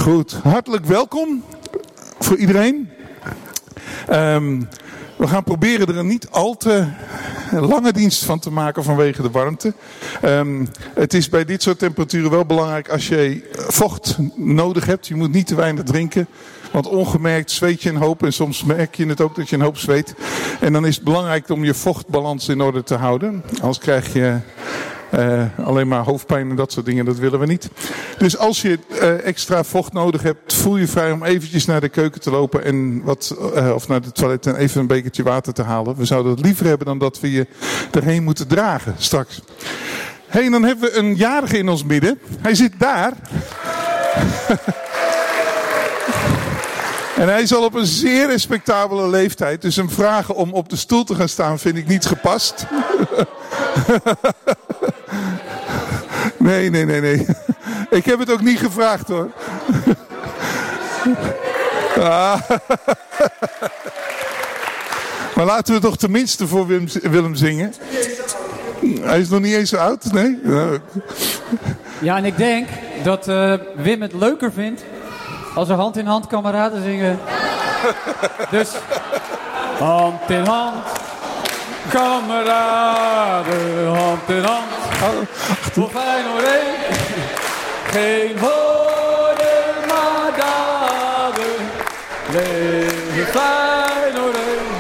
Goed, hartelijk welkom voor iedereen. We gaan proberen er een niet al te lange dienst van te maken vanwege de warmte. Het is bij dit soort temperaturen wel belangrijk als je vocht nodig hebt. Je moet niet te weinig drinken. Want ongemerkt zweet je een hoop en soms merk je het ook dat je een hoop zweet. En dan is het belangrijk om je vochtbalans in orde te houden. Anders krijg je alleen maar hoofdpijn en dat soort dingen, dat willen we niet. Dus als je extra vocht nodig hebt, voel je vrij om eventjes naar de keuken te lopen en of naar de toilet en even een bekertje water te halen. We zouden het liever hebben dan dat we je erheen moeten dragen straks. En dan hebben we een jarige in ons midden. Hij zit daar. En hij is al op een zeer respectabele leeftijd. Dus hem vragen om op de stoel te gaan staan vind ik niet gepast. Nee. Ik heb het ook niet gevraagd hoor. Maar laten we toch tenminste voor Willem zingen. Hij is nog niet eens zo oud, nee? Ja, en ik denk dat Wim het leuker vindt als we hand in hand kameraden zingen. Dus hand in hand, kameraden, hand in hand. Voor Feyenoord 1. Geen woorden, maar daden. Leven Feyenoord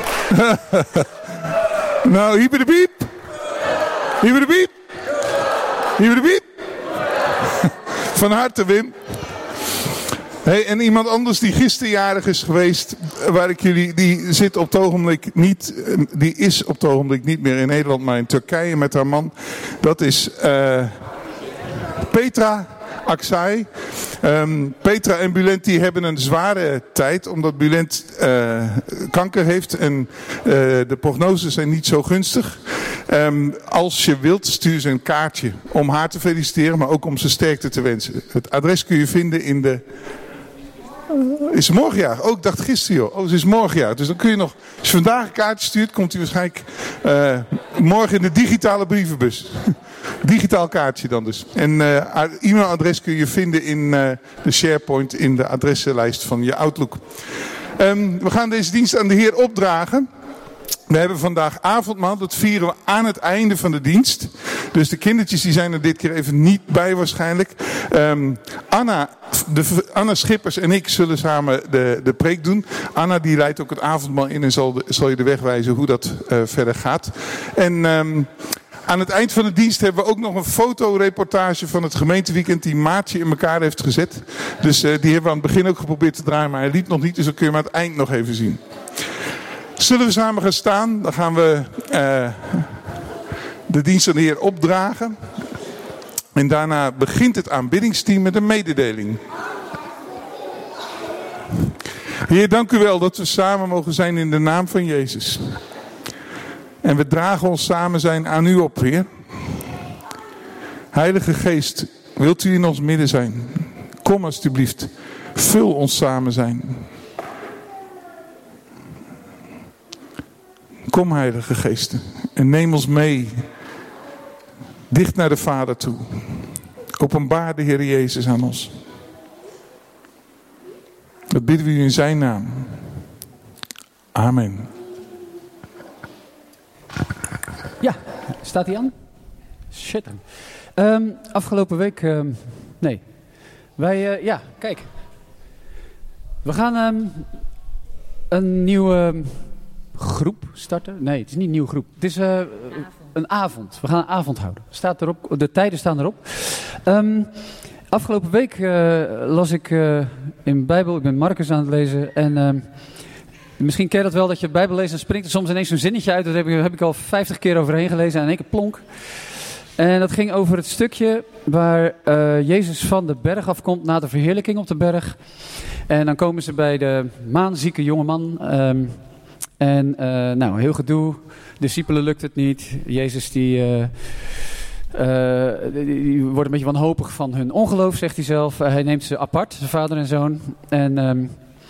1. Nou, hier bij de biep. Hier bij de biep. Hier bij de biep. Van harte, Wim. Hey, en iemand anders die gisterjarig is geweest, die is op het ogenblik niet meer in Nederland, maar in Turkije met haar man. Dat is Petra Aksay. Petra en Bülent die hebben een zware tijd, omdat Bülent kanker heeft en de prognoses zijn niet zo gunstig. Als je wilt, stuur ze een kaartje om haar te feliciteren, maar ook om ze sterkte te wensen. Het adres kun je vinden in de... Is ze morgen jaar? Oh, ik dacht gisteren joh. Oh, ze is morgen jaar. Dus dan kun je nog... Als je vandaag een kaartje stuurt, komt hij waarschijnlijk morgen in de digitale brievenbus. Digitaal kaartje dan dus. En haar e-mailadres kun je vinden in de SharePoint in de adressenlijst van je Outlook. We gaan deze dienst aan de Heer opdragen. We hebben vandaag avondmaal, dat vieren we aan het einde van de dienst. Dus de kindertjes die zijn er dit keer even niet bij waarschijnlijk. Anna Schippers en ik zullen samen de preek doen. Anna die leidt ook het avondmaal in en zal je de weg wijzen hoe dat verder gaat. En aan het eind van de dienst hebben we ook nog een fotoreportage van het gemeenteweekend die Maartje in elkaar heeft gezet. Dus die hebben we aan het begin ook geprobeerd te draaien, maar hij liep nog niet. Dus dat kun je hem aan het eind nog even zien. Zullen we samen gaan staan? Dan gaan we de dienst aan de Heer opdragen. En daarna begint het aanbiddingsteam met een mededeling. Heer, dank u wel dat we samen mogen zijn in de naam van Jezus. En we dragen ons samen zijn aan u op, Heer. Heilige Geest, wilt u in ons midden zijn? Kom alstublieft, vul ons samen zijn. Kom, Heilige Geest, en neem ons mee, dicht naar de Vader toe. Openbaar de Heer Jezus aan ons. Dat bidden we u in zijn naam. Amen. Ja, staat hij aan? Shit. Afgelopen week, nee. Wij, kijk. We gaan een nieuwe... groep starten? Nee, het is niet een nieuwe groep. Het is een avond. We gaan een avond houden. Staat erop. De tijden staan erop. Afgelopen week las ik in de Bijbel. Ik ben Marcus aan het lezen. En misschien ken je dat wel, dat je de Bijbel leest en springt er soms ineens zo'n zinnetje uit. Dat heb ik al 50 keer overheen gelezen en in één keer plonk. En dat ging over het stukje waar Jezus van de berg afkomt na de verheerlijking op de berg. En dan komen ze bij de maanzieke jongeman. Heel gedoe. Discipelen lukt het niet. Jezus die wordt een beetje wanhopig van hun ongeloof, zegt hij zelf. Hij neemt ze apart, zijn vader en zoon. En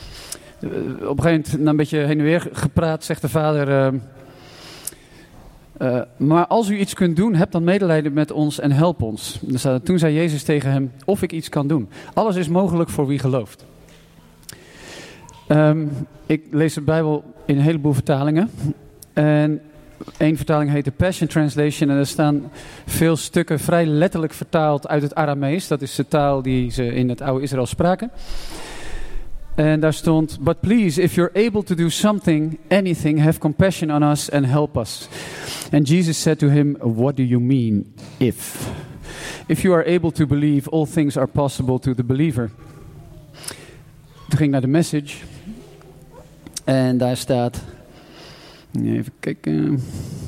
op een gegeven moment, na een beetje heen en weer gepraat, zegt de vader... Maar als u iets kunt doen, heb dan medelijden met ons en help ons. Dus, toen zei Jezus tegen hem, of ik iets kan doen. Alles is mogelijk voor wie gelooft. Ik lees de Bijbel in een heleboel vertalingen. En één vertaling heet de Passion Translation. En er staan veel stukken vrij letterlijk vertaald uit het Aramees. Dat is de taal die ze in het oude Israël spraken. En daar stond, but please, if you're able to do something, anything, have compassion on us and help us. And Jesus said to him, what do you mean, if? If you are able to believe, all things are possible to the believer. Toen ging ik naar de Message. En daar staat, even kijken.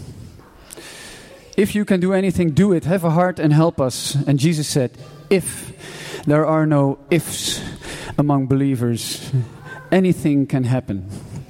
If you can do anything, do it. Have a heart and help us. And Jesus said, if there are no ifs among believers, anything can happen.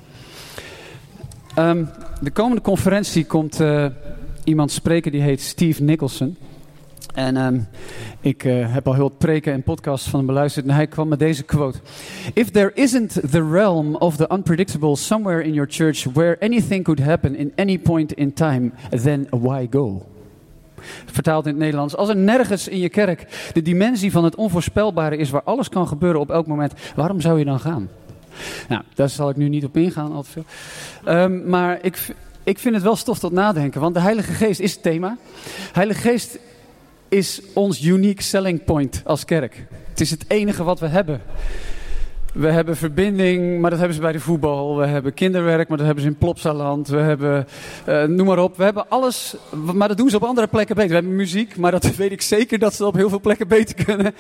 De komende conferentie komt iemand spreken die heet Steve Nicholson. En ik heb al heel wat preken en podcasts van hem beluisterd en hij kwam met deze quote. If there isn't the realm of the unpredictable somewhere in your church where anything could happen in any point in time, then why go? Vertaald in het Nederlands. Als er nergens in je kerk de dimensie van het onvoorspelbare is waar alles kan gebeuren op elk moment, waarom zou je dan gaan? Nou, daar zal ik nu niet op ingaan al te veel. Maar ik vind het wel stof tot nadenken, want de Heilige Geest is het thema. Heilige Geest is ons unique selling point als kerk. Het is het enige wat we hebben. We hebben verbinding, maar dat hebben ze bij de voetbal. We hebben kinderwerk, maar dat hebben ze in Plopsaland. We hebben, noem maar op, we hebben alles, maar dat doen ze op andere plekken beter. We hebben muziek, maar dat weet ik zeker dat ze op heel veel plekken beter kunnen.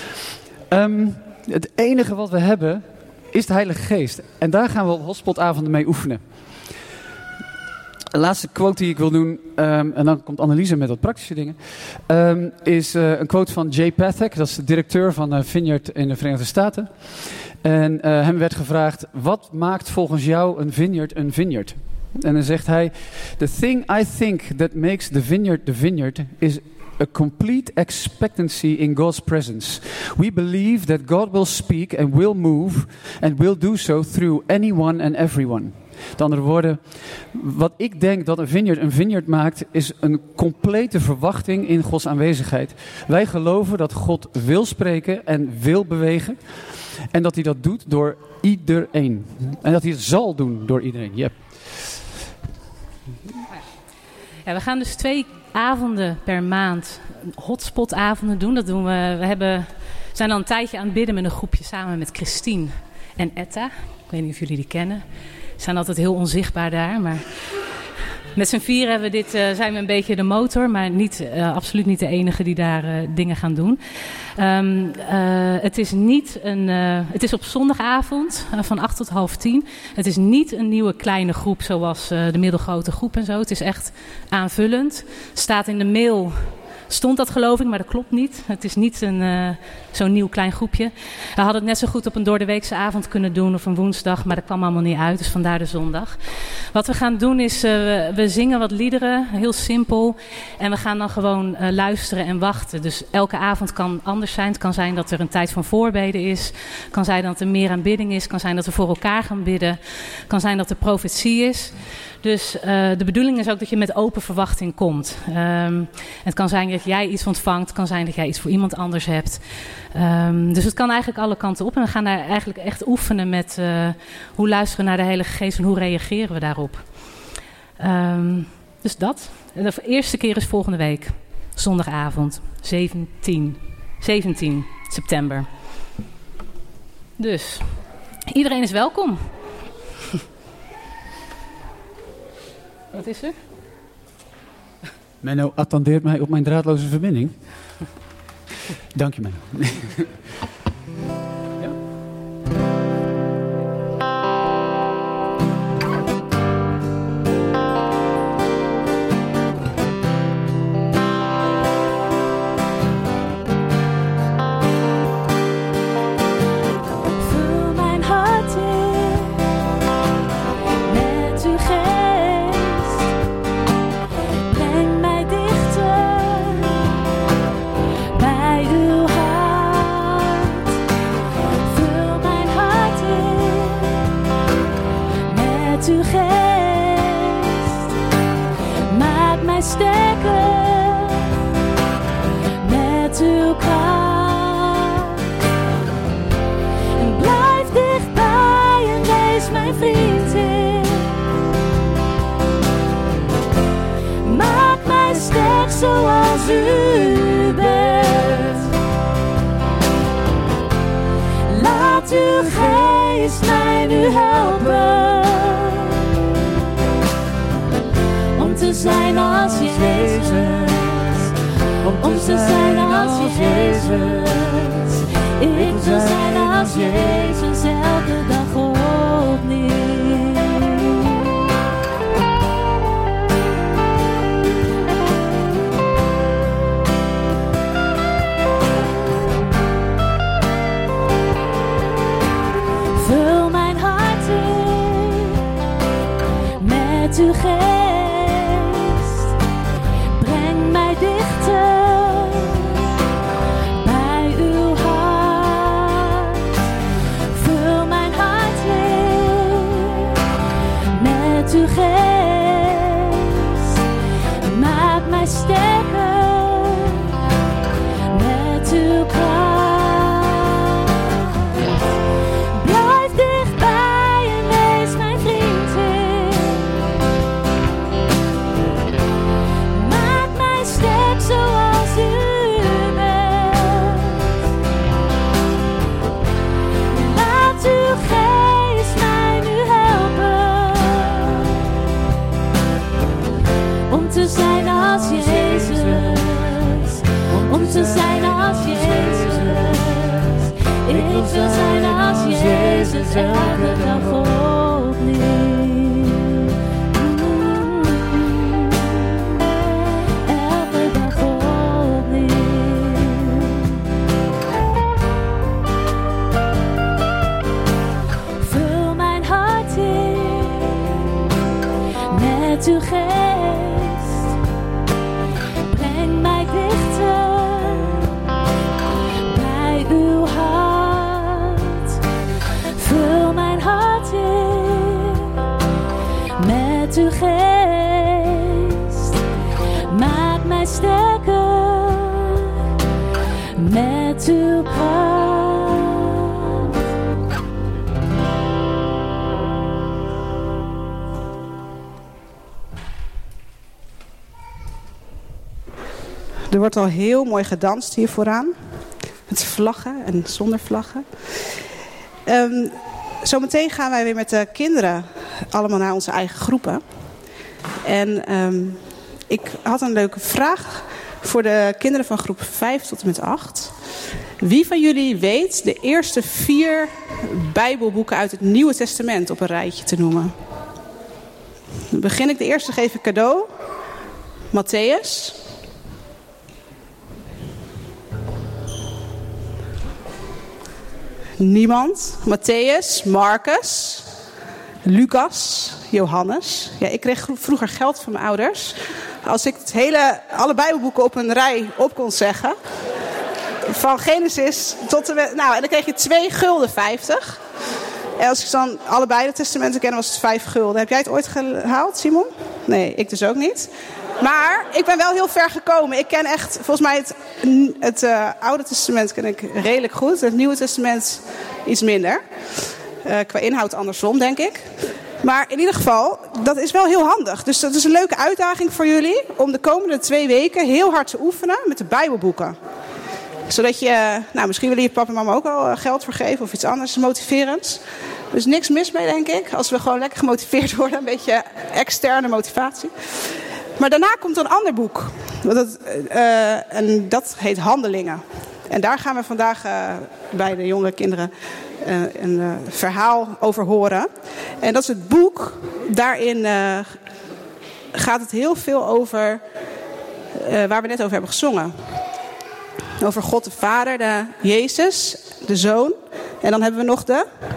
Het enige wat we hebben is de Heilige Geest. En daar gaan we op hotspotavonden mee oefenen. De laatste quote die ik wil doen, en dan komt Anneliese met wat praktische dingen, is een quote van Jay Pathak. Dat is de directeur van Vineyard in de Verenigde Staten. En hem werd gevraagd, wat maakt volgens jou een vineyard? En dan zegt hij, the thing I think that makes the vineyard is a complete expectancy in God's presence. We believe that God will speak and will move and will do so through anyone and everyone. Met andere woorden, wat ik denk dat een vineyard maakt, is een complete verwachting in Gods aanwezigheid. Wij geloven dat God wil spreken en wil bewegen. En dat hij dat doet door iedereen. En dat hij het zal doen door iedereen. Yep. Ja, we gaan dus 2 avonden per maand hotspotavonden doen. Dat doen we zijn al een tijdje aan het bidden met een groepje samen met Christine en Etta. Ik weet niet of jullie die kennen. Ze zijn altijd heel onzichtbaar daar, maar met z'n 4 zijn we een beetje de motor, maar absoluut niet de enige die daar dingen gaan doen. Het is op zondagavond van 8 tot 9:30. Het is niet een nieuwe kleine groep zoals de middelgrote groep en zo. Het is echt aanvullend. Staat in de mail. Stond dat geloof ik, maar dat klopt niet. Het is niet zo'n nieuw klein groepje. We hadden het net zo goed op een doordeweekse avond kunnen doen of een woensdag, maar dat kwam allemaal niet uit, dus vandaar de zondag. Wat we gaan doen is, we zingen wat liederen, heel simpel. En we gaan dan gewoon luisteren en wachten. Dus elke avond kan anders zijn. Het kan zijn dat er een tijd van voorbeden is. Het kan zijn dat er meer aanbidding is. Het kan zijn dat we voor elkaar gaan bidden. Het kan zijn dat er profetie is. Dus de bedoeling is ook dat je met open verwachting komt. Het kan zijn dat jij iets ontvangt. Het kan zijn dat jij iets voor iemand anders hebt. Dus het kan eigenlijk alle kanten op. En we gaan daar eigenlijk echt oefenen met hoe luisteren we naar de Heilige Geest en hoe reageren we daarop. Dus dat. En de eerste keer is volgende week. Zondagavond. 17 september. Dus iedereen is welkom. Wat is er? Menno attendeert mij op mijn draadloze verbinding. Dank je, Menno. Ja? Vul mijn hart in met uw geest. Breng mij dichter bij uw hart. wil zijn als Jezus. Ik wil zijn als Jezus elke dag opnieuw. Vul mijn hart in met uw geest. Breng mij dichter bij uw hart. Vul mijn hart in met uw geest. Maak mij sterker met uw kracht. Blijf dichtbij en wees mijn vriend in. Maak mij sterk zoals u bent. Laat uw geest mij nu helpen om te zijn als Jezus. Om te zijn als Jezus. Ik wil zijn als Jezus elke dag opnieuw. Elke dag opnieuw. Vul mijn hart in met uw geest. Breng mij dichter bij uw hart. Vul mijn hart in met uw geest. Maak mij sterker met uw kracht. Er wordt al heel mooi gedanst hier vooraan. Met vlaggen en zonder vlaggen. Zometeen gaan wij weer met de kinderen allemaal naar onze eigen groepen. En ik had een leuke vraag voor de kinderen van groep 5 tot en met 8. Wie van jullie weet de eerste 4 Bijbelboeken uit het Nieuwe Testament op een rijtje te noemen? Dan begin ik. De eerste geef ik cadeau. Mattheüs. Niemand. Mattheüs, Marcus, Lucas, Johannes. Ja, ik kreeg vroeger geld van mijn ouders. Als ik alle Bijbelboeken op een rij op kon zeggen. Van Genesis tot en met... Nou, en dan kreeg je 2,50 gulden. En als ik dan allebei de testamenten ken, was het 5 gulden. Heb jij het ooit gehaald, Simon? Nee, ik dus ook niet. Maar ik ben wel heel ver gekomen. Ik ken echt, volgens mij het Oude Testament ken ik redelijk goed. Het Nieuwe Testament iets minder. Qua inhoud andersom, denk ik. Maar in ieder geval, dat is wel heel handig. Dus dat is een leuke uitdaging voor jullie. Om de komende 2 weken heel hard te oefenen met de Bijbelboeken. Zodat je, nou misschien willen je papa en mama ook wel geld voor geven. Of iets anders motiverends. Dus niks mis mee, denk ik. Als we gewoon lekker gemotiveerd worden. Een beetje externe motivatie. Maar daarna komt een ander boek. En dat heet Handelingen. En daar gaan we vandaag bij de jonge kinderen een verhaal over horen. En dat is het boek. Daarin gaat het heel veel over waar we net over hebben gezongen. Over God de Vader, de Jezus, de Zoon. En dan hebben we nog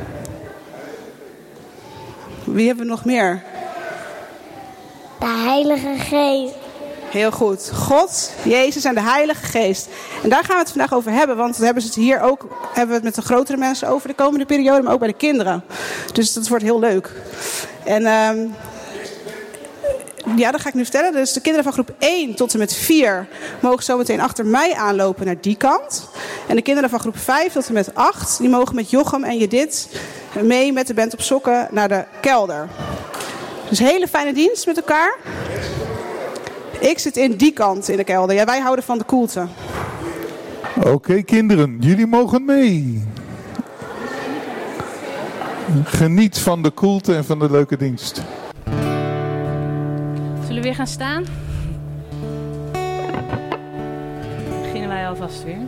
Wie hebben we nog meer? De Heilige Geest. Heel goed. God, Jezus en de Heilige Geest. En daar gaan we het vandaag over hebben. Want we hebben het met de grotere mensen over de komende periode. Maar ook bij de kinderen. Dus dat wordt heel leuk. En dat ga ik nu vertellen. Dus de kinderen van groep 1 tot en met 4 mogen zo meteen achter mij aanlopen naar die kant. En de kinderen van groep 5 tot en met 8... die mogen met Jochem en Judith mee met de band op sokken naar de kelder. Dus hele fijne dienst met elkaar. Ik zit in die kant in de kelder. Ja, wij houden van de koelte. Oké, kinderen, jullie mogen mee. Geniet van de koelte en van de leuke dienst. Zullen we weer gaan staan? wij alvast weer.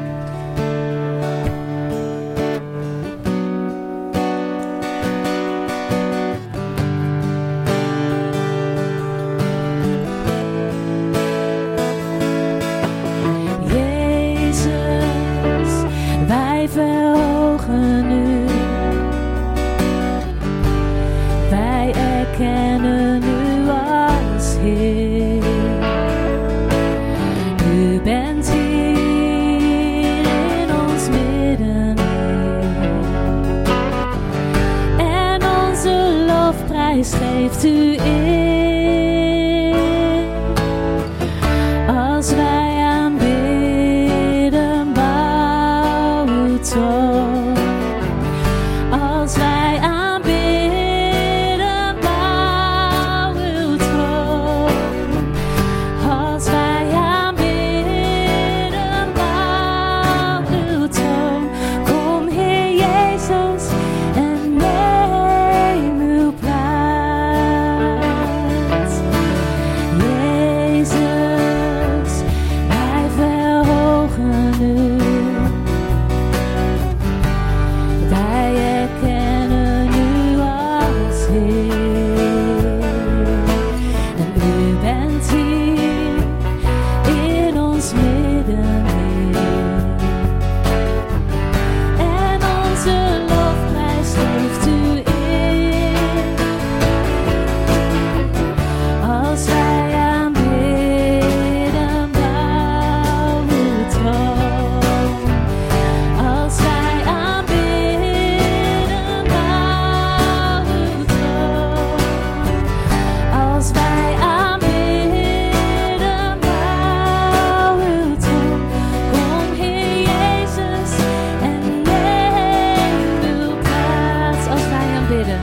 Jezus, wij verhogen u. Wij erkennen u als Heer. U bent hier in ons midden, en onze lofprijs geeft u eer. Als wij aanbidden, bouw uw troon. Als wij aanbidden, bouw uw troon. Als wij aanbidden, bouw uw troon. Kom Heer Jezus en neem uw plaats. Jezus, wij verhogen u. Wij erkennen u als Heer. En u bent hier in ons midden, Heer. En onze lofprijs geeft u eer. Als wij aanbidden, bouw uw troon. Als wij aanbidden, bouw uw troon. Als wij aanbidden, bouw uw troon. Kom Heer Jezus en neem uw plaats. Als wij aanbidden.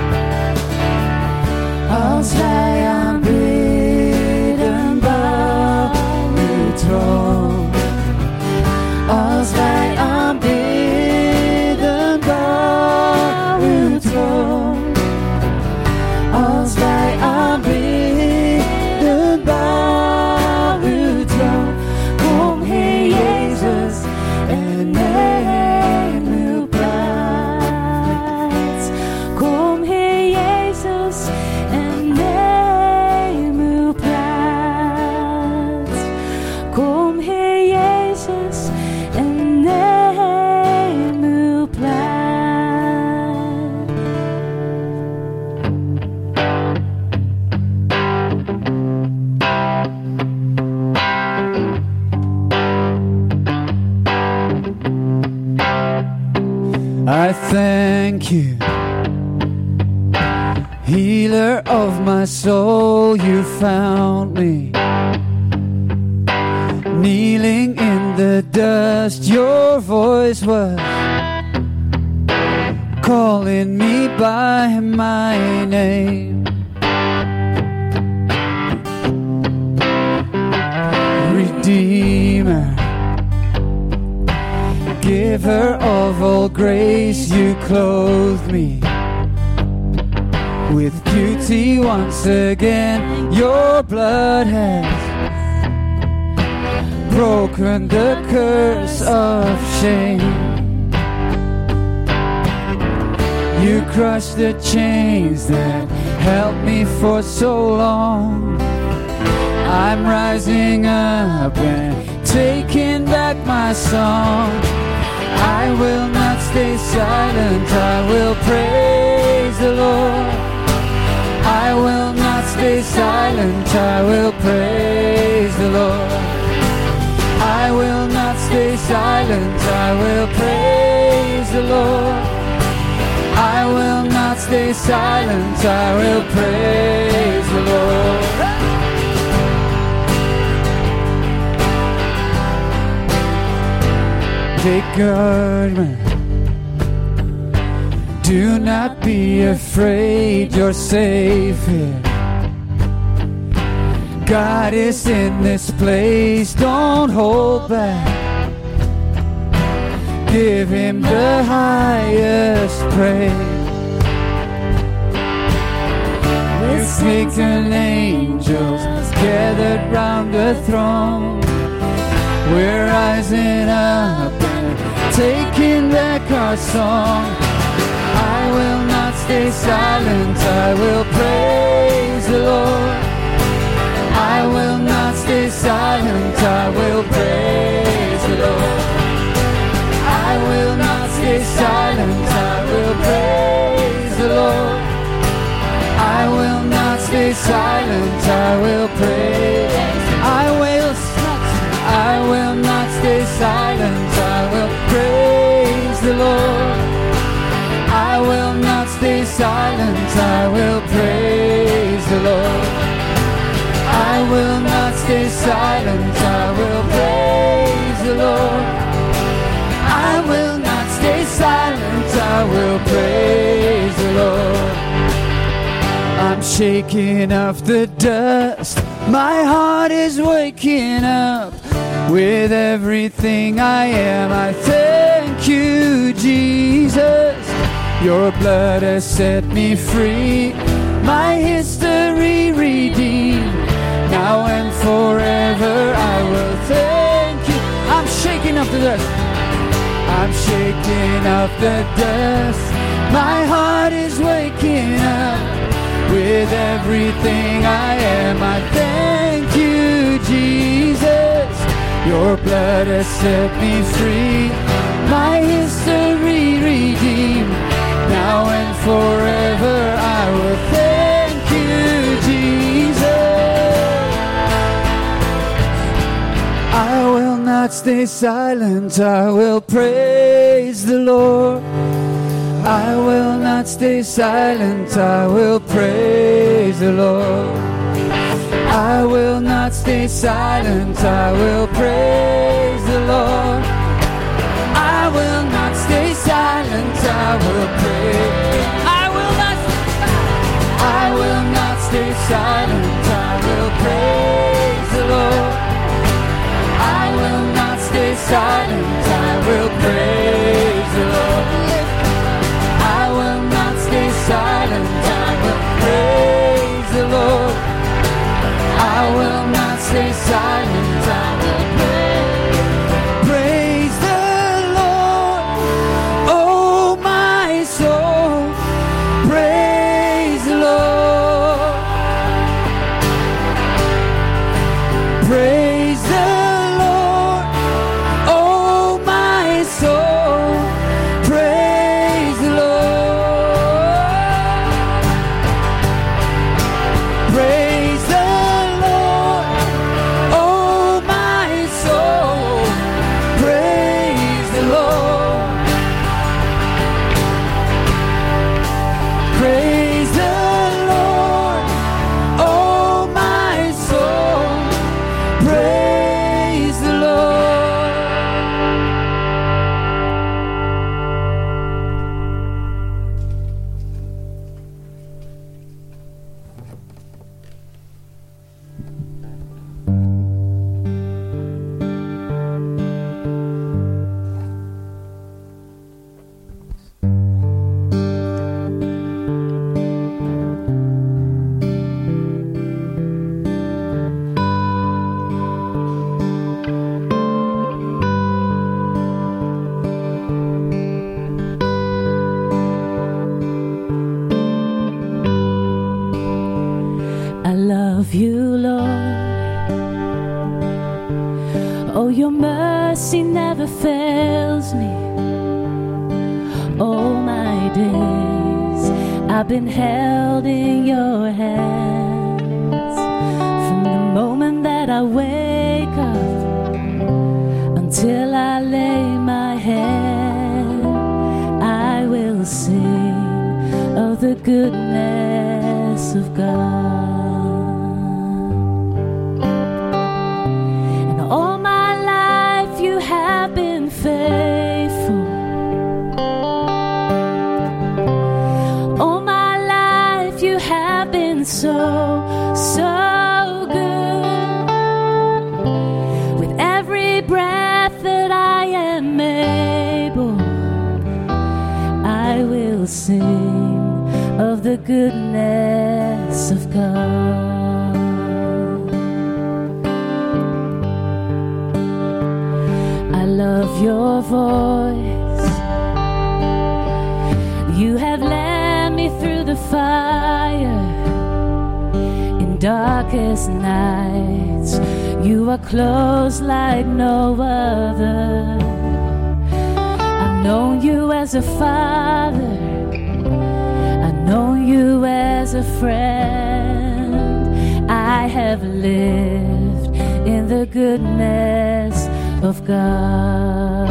Als wij aanbidden, bouw uw troon. Als wij aanbidden, bouw uw troon. Als wij aanbidden, bouw uw troon. Kom Heer Jezus en neem uw plaats. Kom Heer Jezus en neem uw plaats. Kom Heer Jezus en neem uw plaats. I thank you, healer of my soul, you found me. Kneeling in the dust, your voice was calling me by my name. Redeemer, giver of all grace, you clothed me with beauty once again. Your blood has broken the curse of shame. You crushed the chains that held me for so long. I'm rising up and taking back my song. I will not stay silent, I will praise the Lord. I will not stay silent, I will praise the Lord. I will not stay silent, I will praise the Lord. I will not stay silent, I will praise the Lord. Take guard, man. Do not be afraid, you're safe here. God is in this place, don't hold back. Give him the highest praise. With saints and angels gathered round the throne, We're rising up and taking back our song. I will not stay silent, I will praise the Lord. I will not stay silent, I will praise the Lord. I will not stay silent, I will praise the Lord. I will not stay silent, I will praise. I will not stay silent, I will praise the Lord. I will not stay silent, I will praise the Lord. I will not stay silent, I will praise the Lord. I will not stay silent, I will praise the Lord. I'm shaking off the dust, my heart is waking up. With everything I am, I thank you, Jesus. Your blood has set me free, my history redeemed. Now and forever I will thank you. I'm shaking off the dust. I'm shaking off the dust. My heart is waking up. With everything I am, I thank you, Jesus. Your blood has set me free, my history redeemed. Now and forever I will thank you, Jesus. I will not stay silent, I will praise the Lord. I will not stay silent, I will praise the Lord. I will not stay silent, I will praise the Lord. I will not stay silent, I will praise. I will not stay silent, I will praise the Lord. I will not stay silent, I will praise the Lord. I will not stay silent, I will praise the Lord. I will not stay silent, I will praise the Lord. Oh, my soul, praise the Lord. Praise the Lord. Oh, my soul, praise the Lord. Praise the Lord. Oh, my soul, praise the Lord. Praise the Lord. Oh, my soul, praise the Lord. I love you, Lord. Oh, your mercy never fails me. All my days I've been held in your hands. From the moment that I wake up until I lay my head, I will sing of the goodness of God. And all my life you have been faithful. All my life you have been so, so good. With every breath that I am able, I will sing of the goodness of God. of your voice. You have led me through the fire in darkest nights. You are close like no other. I've known you as a father. I've known you as a friend. I have lived in the goodness of God.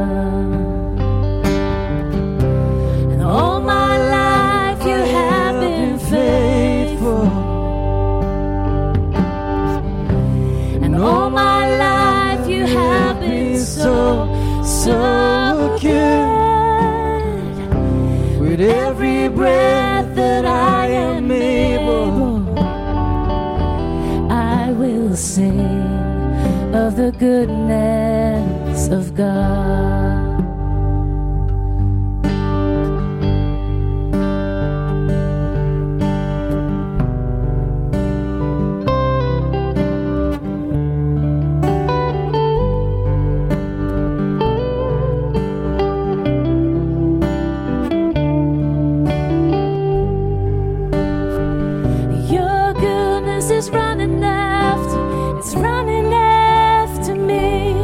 And all my life you have been faithful. And all my life you have been so good. With every breath that I am able, I will sing of the goodness of God. Your goodness is running after, it's running after me.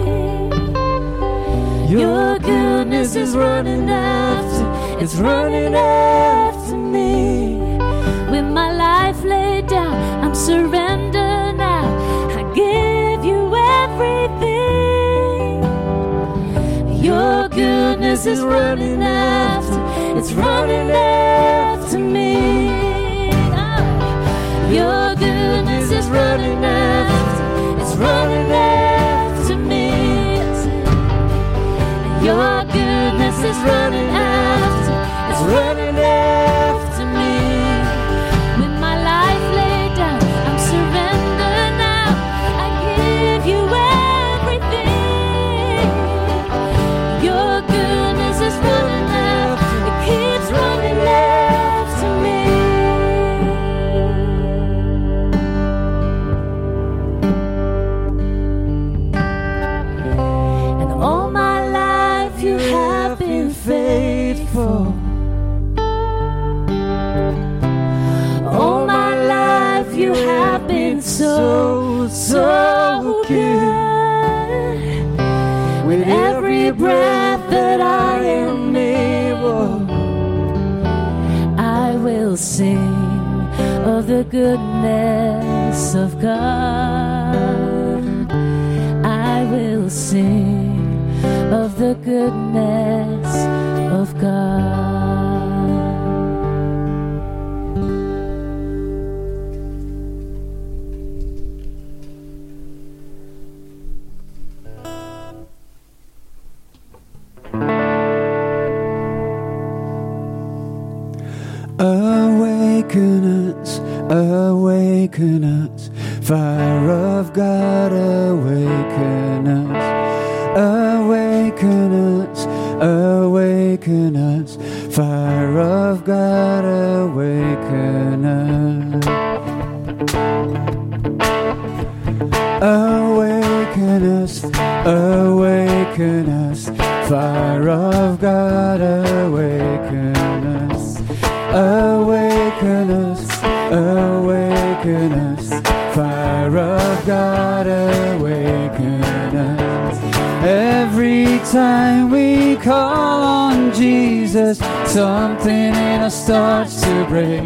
Your goodness is running after, it's running after me. With my life laid down, I'm surrendered now. I give you everything. Your goodness is running after, it's running after me. Your goodness is running after, it's running after me. Your goodness is running after, it's running after me. With my life laid down, I'm surrendered now. I give you everything. Your goodness is running after, it keeps running after me. And all my life you have been faithful. All my life you have been so good. With every breath that I am able, I will sing of the goodness of God. I will sing of the goodness of God. Awaken us, awaken us, fire of God, awaken us, awaken us, awaken us, fire of God, awaken us. Awaken us, awaken us, fire of God, awaken us. Awaken us, awaken us, fire of God, awaken us. Every time we call on Jesus, something in us starts to break.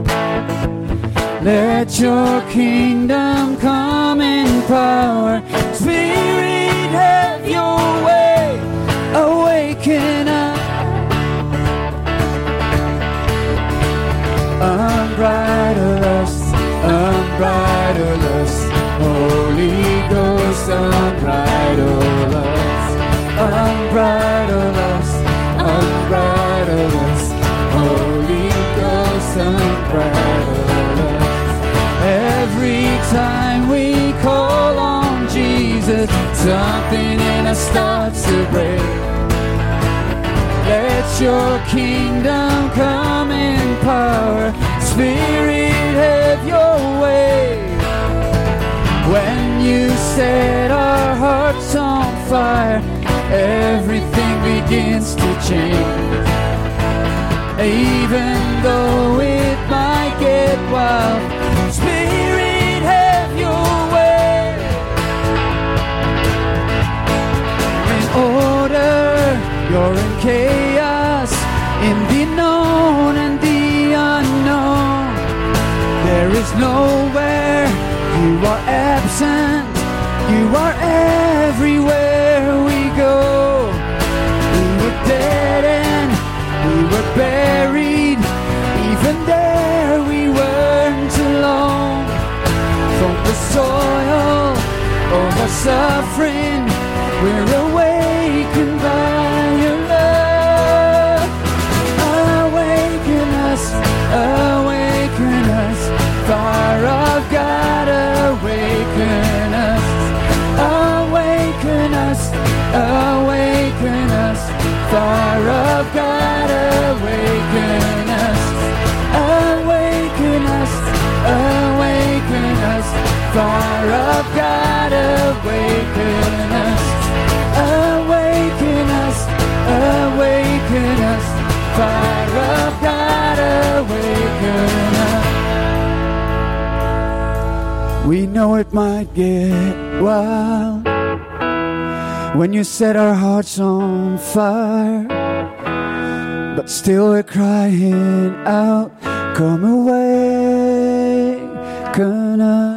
Let your kingdom come in power. Spirit, have your way. Awaken us. Unbridle us, unbridle us. Holy Ghost, unbridle us. Unbridle us, unbridle us. Holy Ghost, unbridle us. Every time we call on Jesus, something in us starts to break. Let your kingdom come in power. Spirit, have your way. When you set our hearts on fire, everything begins to change. Even though it might get wild, Spirit, have your way. In order, you're in chaos, in the known and the unknown. There is nowhere you are absent, you are everywhere we go. We were dead and we were buried, even there we weren't alone. From the soil of our suffering, we're awakened by your love. Awaken us, fire of God, awaken us. Awaken us, fire of God, awaken us. Awaken us, fire of God, awaken us. Awaken us, fire of God, awaken us. We know it might get wild when you set our hearts on fire, but still we're crying out, come awaken us.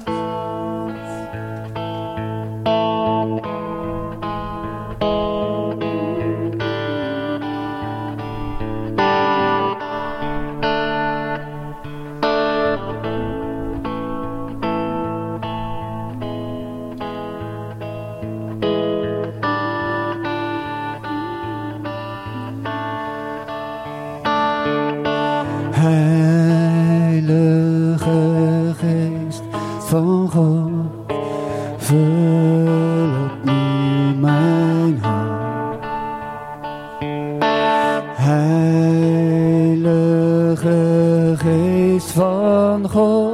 Heilige Geest van God, vul opnieuw mijn hart. Heilige Geest van God,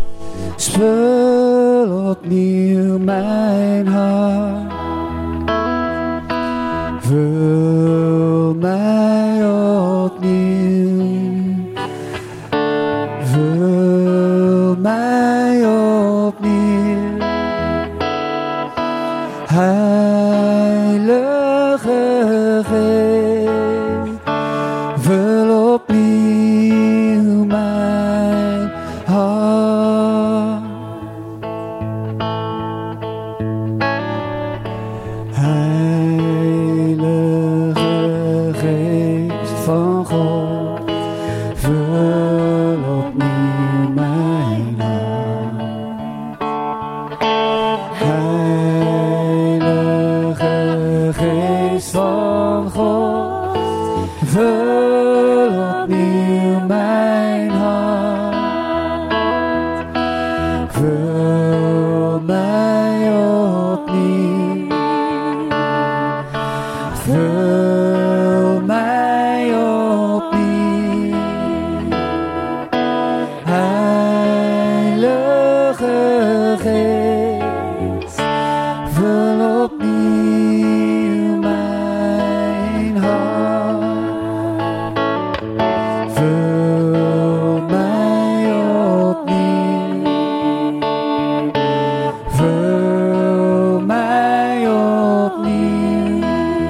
vul opnieuw mijn hart. Vul mij opnieuw. Vul mij opnieuw. Heilige Geest, vul opnieuw mijn hart. Heilige Geest van God, vul opnieuw mijn hart. Heilige Geest van God, vul opnieuw mijn hart. Vul mij opnieuw. Vul mij opnieuw. Heilige Geest, vul opnieuw mijn hart. Vul mij opnieuw. Vul mij opnieuw.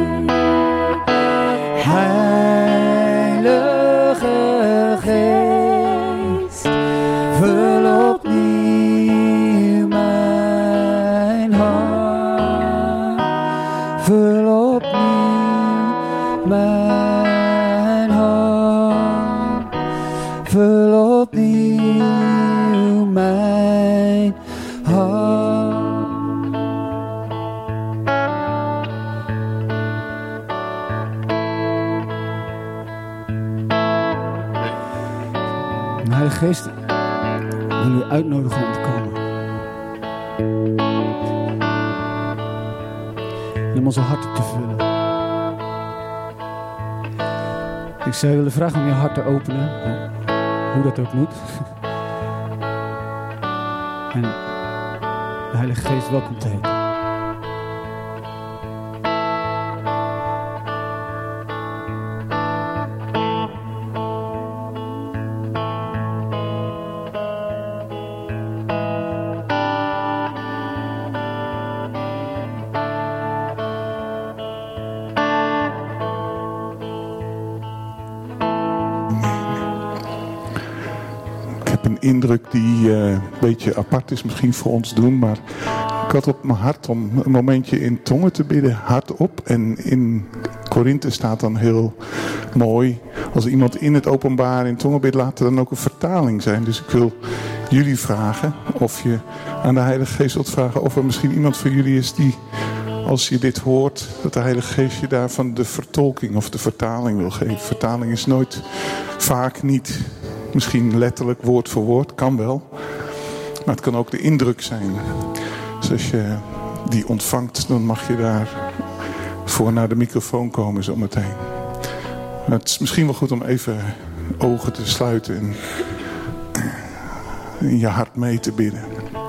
Heilige Geest, vul opnieuw mijn hart. Vul opnieuw mijn hart. Vul opnieuw mijn hart. Heilige Geest, ik wil u uitnodigen om te komen. En om onze harten te vullen. Ik zou je willen vragen om je hart te openen. Hoe dat ook moet. En de Heilige Geest welkom te heten. indruk die een beetje apart is misschien voor ons doen. Maar ik had op mijn hart om een momentje in tongen te bidden, hardop. En in Korinthe staat dan heel mooi, als iemand in het openbaar in tongen bidt, laat er dan ook een vertaling zijn. Dus ik wil jullie vragen of je aan de Heilige Geest wilt vragen of er misschien iemand van jullie is die, als je dit hoort, dat de Heilige Geest je daarvan de vertolking of de vertaling wil geven. Vertaling is nooit, vaak niet, misschien letterlijk woord voor woord, kan wel. Maar het kan ook de indruk zijn. Dus als je die ontvangt, dan mag je daar voor naar de microfoon komen zometeen. Het is misschien wel goed om even ogen te sluiten en in je hart mee te bidden.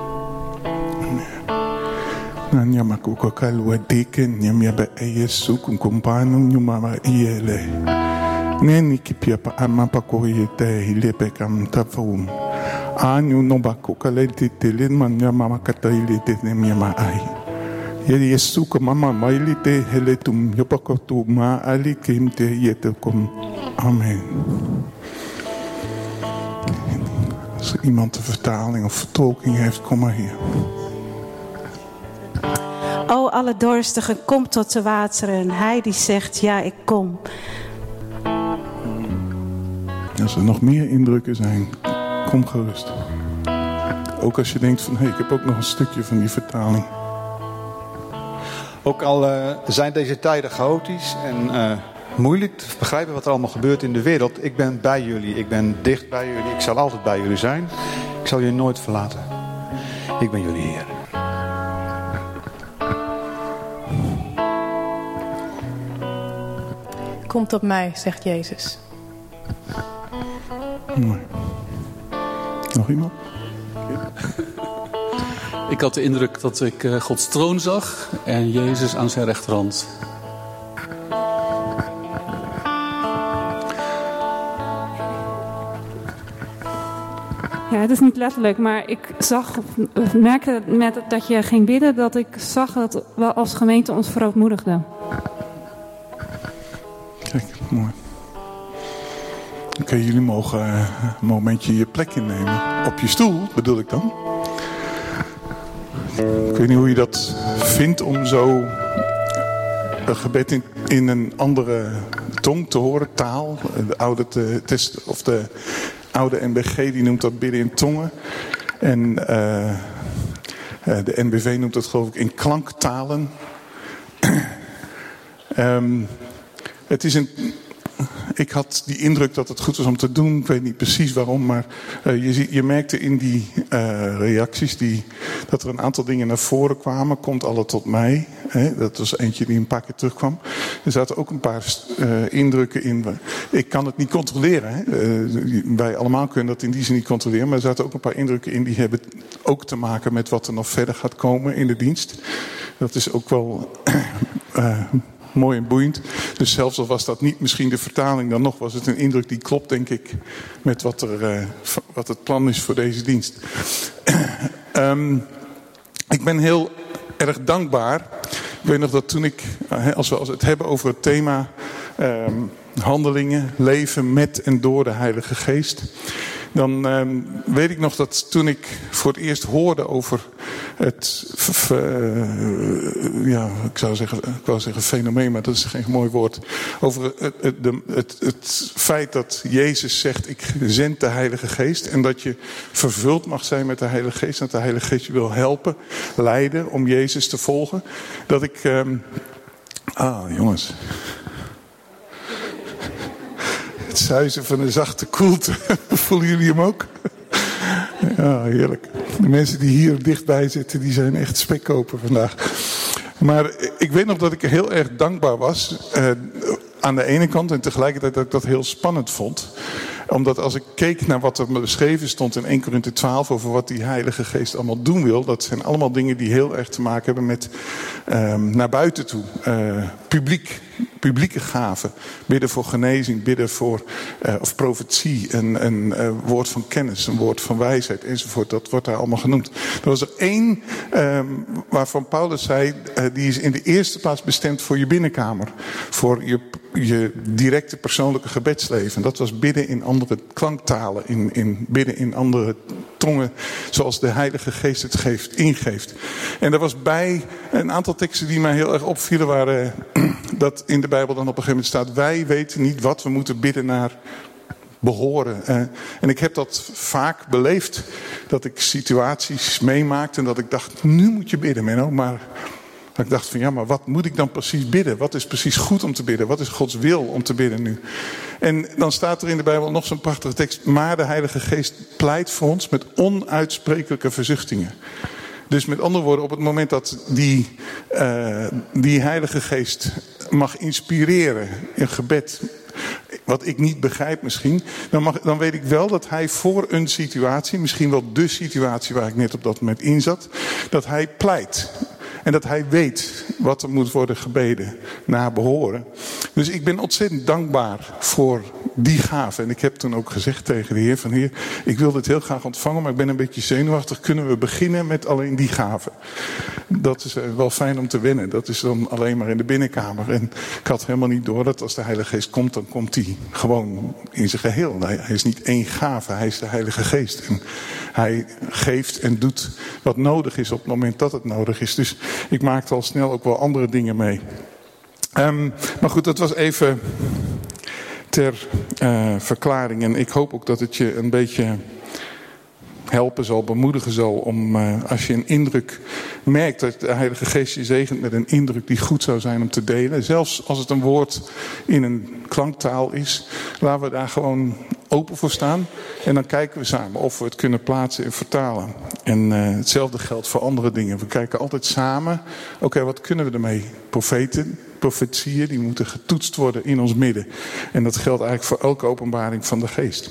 Nanya makuka kalwa deken nyamya ba Yesu kumpano nyuma iele. Neni kipia pa amapa koyete hilepe kam tafum. Anyu no bakuka leti telen manya mama kataile te nyama ai. Yeri Yesu mama mailite heletum yopakotu ma ali kimte yetekom. Amen. Als er iemand de vertaling of vertolking heeft, kom maar hier. O alle dorstigen, kom tot de wateren. Hij die zegt, ja, ik kom. Als er nog meer indrukken zijn, kom gerust. Ook als je denkt van, hé, ik heb ook nog een stukje van die vertaling. Ook al zijn deze tijden chaotisch en moeilijk te begrijpen wat er allemaal gebeurt in de wereld. Ik ben bij jullie, ik ben dicht bij jullie, ik zal altijd bij jullie zijn. Ik zal jullie nooit verlaten. Ik ben jullie Heer. Kom tot mij, zegt Jezus. Mooi. Nog iemand? Ik had de indruk dat ik Gods troon zag en Jezus aan zijn rechterhand. Ja, het is niet letterlijk, maar ik merkte met dat je ging bidden, dat ik zag dat we als gemeente ons verootmoedigden. Kijk, mooi. Oké, jullie mogen een momentje je plek innemen. Op je stoel, bedoel ik dan. Ik weet niet hoe je dat vindt om zo een gebed in een andere tong te horen, taal. De oude of de oude NBG die noemt dat bidden in tongen. En de NBV noemt dat geloof ik in klanktalen. Het is ik had die indruk dat het goed was om te doen. Ik weet niet precies waarom, maar je merkte in die reacties dat er een aantal dingen naar voren kwamen. Komt alle tot mij. Hè? Dat was eentje die een paar keer terugkwam. Er zaten ook een paar indrukken in. Ik kan het niet controleren. Hè? Wij allemaal kunnen dat in die zin niet controleren. Maar er zaten ook een paar indrukken in die hebben ook te maken met wat er nog verder gaat komen in de dienst. Dat is ook wel mooi en boeiend. Dus zelfs al was dat niet misschien de vertaling, dan nog was het een indruk die klopt, denk ik, met wat het plan is voor deze dienst. Ik ben heel erg dankbaar. Ik weet nog dat toen als we het hebben over het thema handelingen, leven met en door de Heilige Geest. Dan weet ik nog dat toen ik voor het eerst hoorde over het, ik wou zeggen fenomeen, maar dat is geen mooi woord. Over het feit dat Jezus zegt, ik zend de Heilige Geest. En dat je vervuld mag zijn met de Heilige Geest. En dat de Heilige Geest je wil helpen, leiden om Jezus te volgen. Dat ik, jongens. Het zuizen van een zachte koelte. Voelen jullie hem ook? Ja, heerlijk. De mensen die hier dichtbij zitten, die zijn echt spekkoper vandaag. Maar ik weet nog dat ik heel erg dankbaar was. Aan de ene kant en tegelijkertijd dat ik dat heel spannend vond. Omdat als ik keek naar wat er beschreven stond in 1 Korinthe 12... over wat die Heilige Geest allemaal doen wil. Dat zijn allemaal dingen die heel erg te maken hebben met naar buiten toe. Publiek publieke gaven. Bidden voor genezing, bidden voor of profetie, een woord van kennis, een woord van wijsheid enzovoort. Dat wordt daar allemaal genoemd. Er was er één waarvan Paulus zei, die is in de eerste plaats bestemd voor je binnenkamer. Voor je directe persoonlijke gebedsleven. Dat was bidden in andere klanktalen, bidden in andere tongen, zoals de Heilige Geest het ingeeft. En er was bij een aantal teksten die mij heel erg opvielen, waren dat in de Bijbel dan op een gegeven moment staat, wij weten niet wat we moeten bidden naar behoren. En ik heb dat vaak beleefd, dat ik situaties meemaakte en dat ik dacht, nu moet je bidden, Menno, maar ik dacht van ja, maar wat moet ik dan precies bidden? Wat is precies goed om te bidden? Wat is Gods wil om te bidden nu? En dan staat er in de Bijbel nog zo'n prachtige tekst, maar de Heilige Geest pleit voor ons met onuitsprekelijke verzuchtingen. Dus met andere woorden, op het moment dat die Heilige Geest mag inspireren in gebed, wat ik niet begrijp misschien, dan weet ik wel dat hij voor een situatie, misschien wel de situatie waar ik net op dat moment in zat, dat hij pleit. En dat hij weet wat er moet worden gebeden naar behoren. Dus ik ben ontzettend dankbaar voor die gave. En ik heb toen ook gezegd tegen de Heer van Heer, ik wil dit heel graag ontvangen, maar ik ben een beetje zenuwachtig. Kunnen we beginnen met alleen die gave? Dat is wel fijn om te wennen. Dat is dan alleen maar in de binnenkamer. En ik had helemaal niet door dat als de Heilige Geest komt, dan komt hij gewoon in zijn geheel. Hij is niet één gave, hij is de Heilige Geest. En hij geeft en doet wat nodig is op het moment dat het nodig is. Dus ik maakte al snel ook wel andere dingen mee. Maar goed, dat was even ter verklaring. En ik hoop ook dat het je een beetje helpen zal, bemoedigen zal. Om als je een indruk merkt dat de Heilige Geest je zegent met een indruk die goed zou zijn om te delen. Zelfs als het een woord in een klanktaal is. Laten we daar gewoon open voor staan. En dan kijken we samen of we het kunnen plaatsen en vertalen. En hetzelfde geldt voor andere dingen. We kijken altijd samen. Oké, wat kunnen we ermee? Profetieën, die moeten getoetst worden in ons midden. En dat geldt eigenlijk voor elke openbaring van de Geest.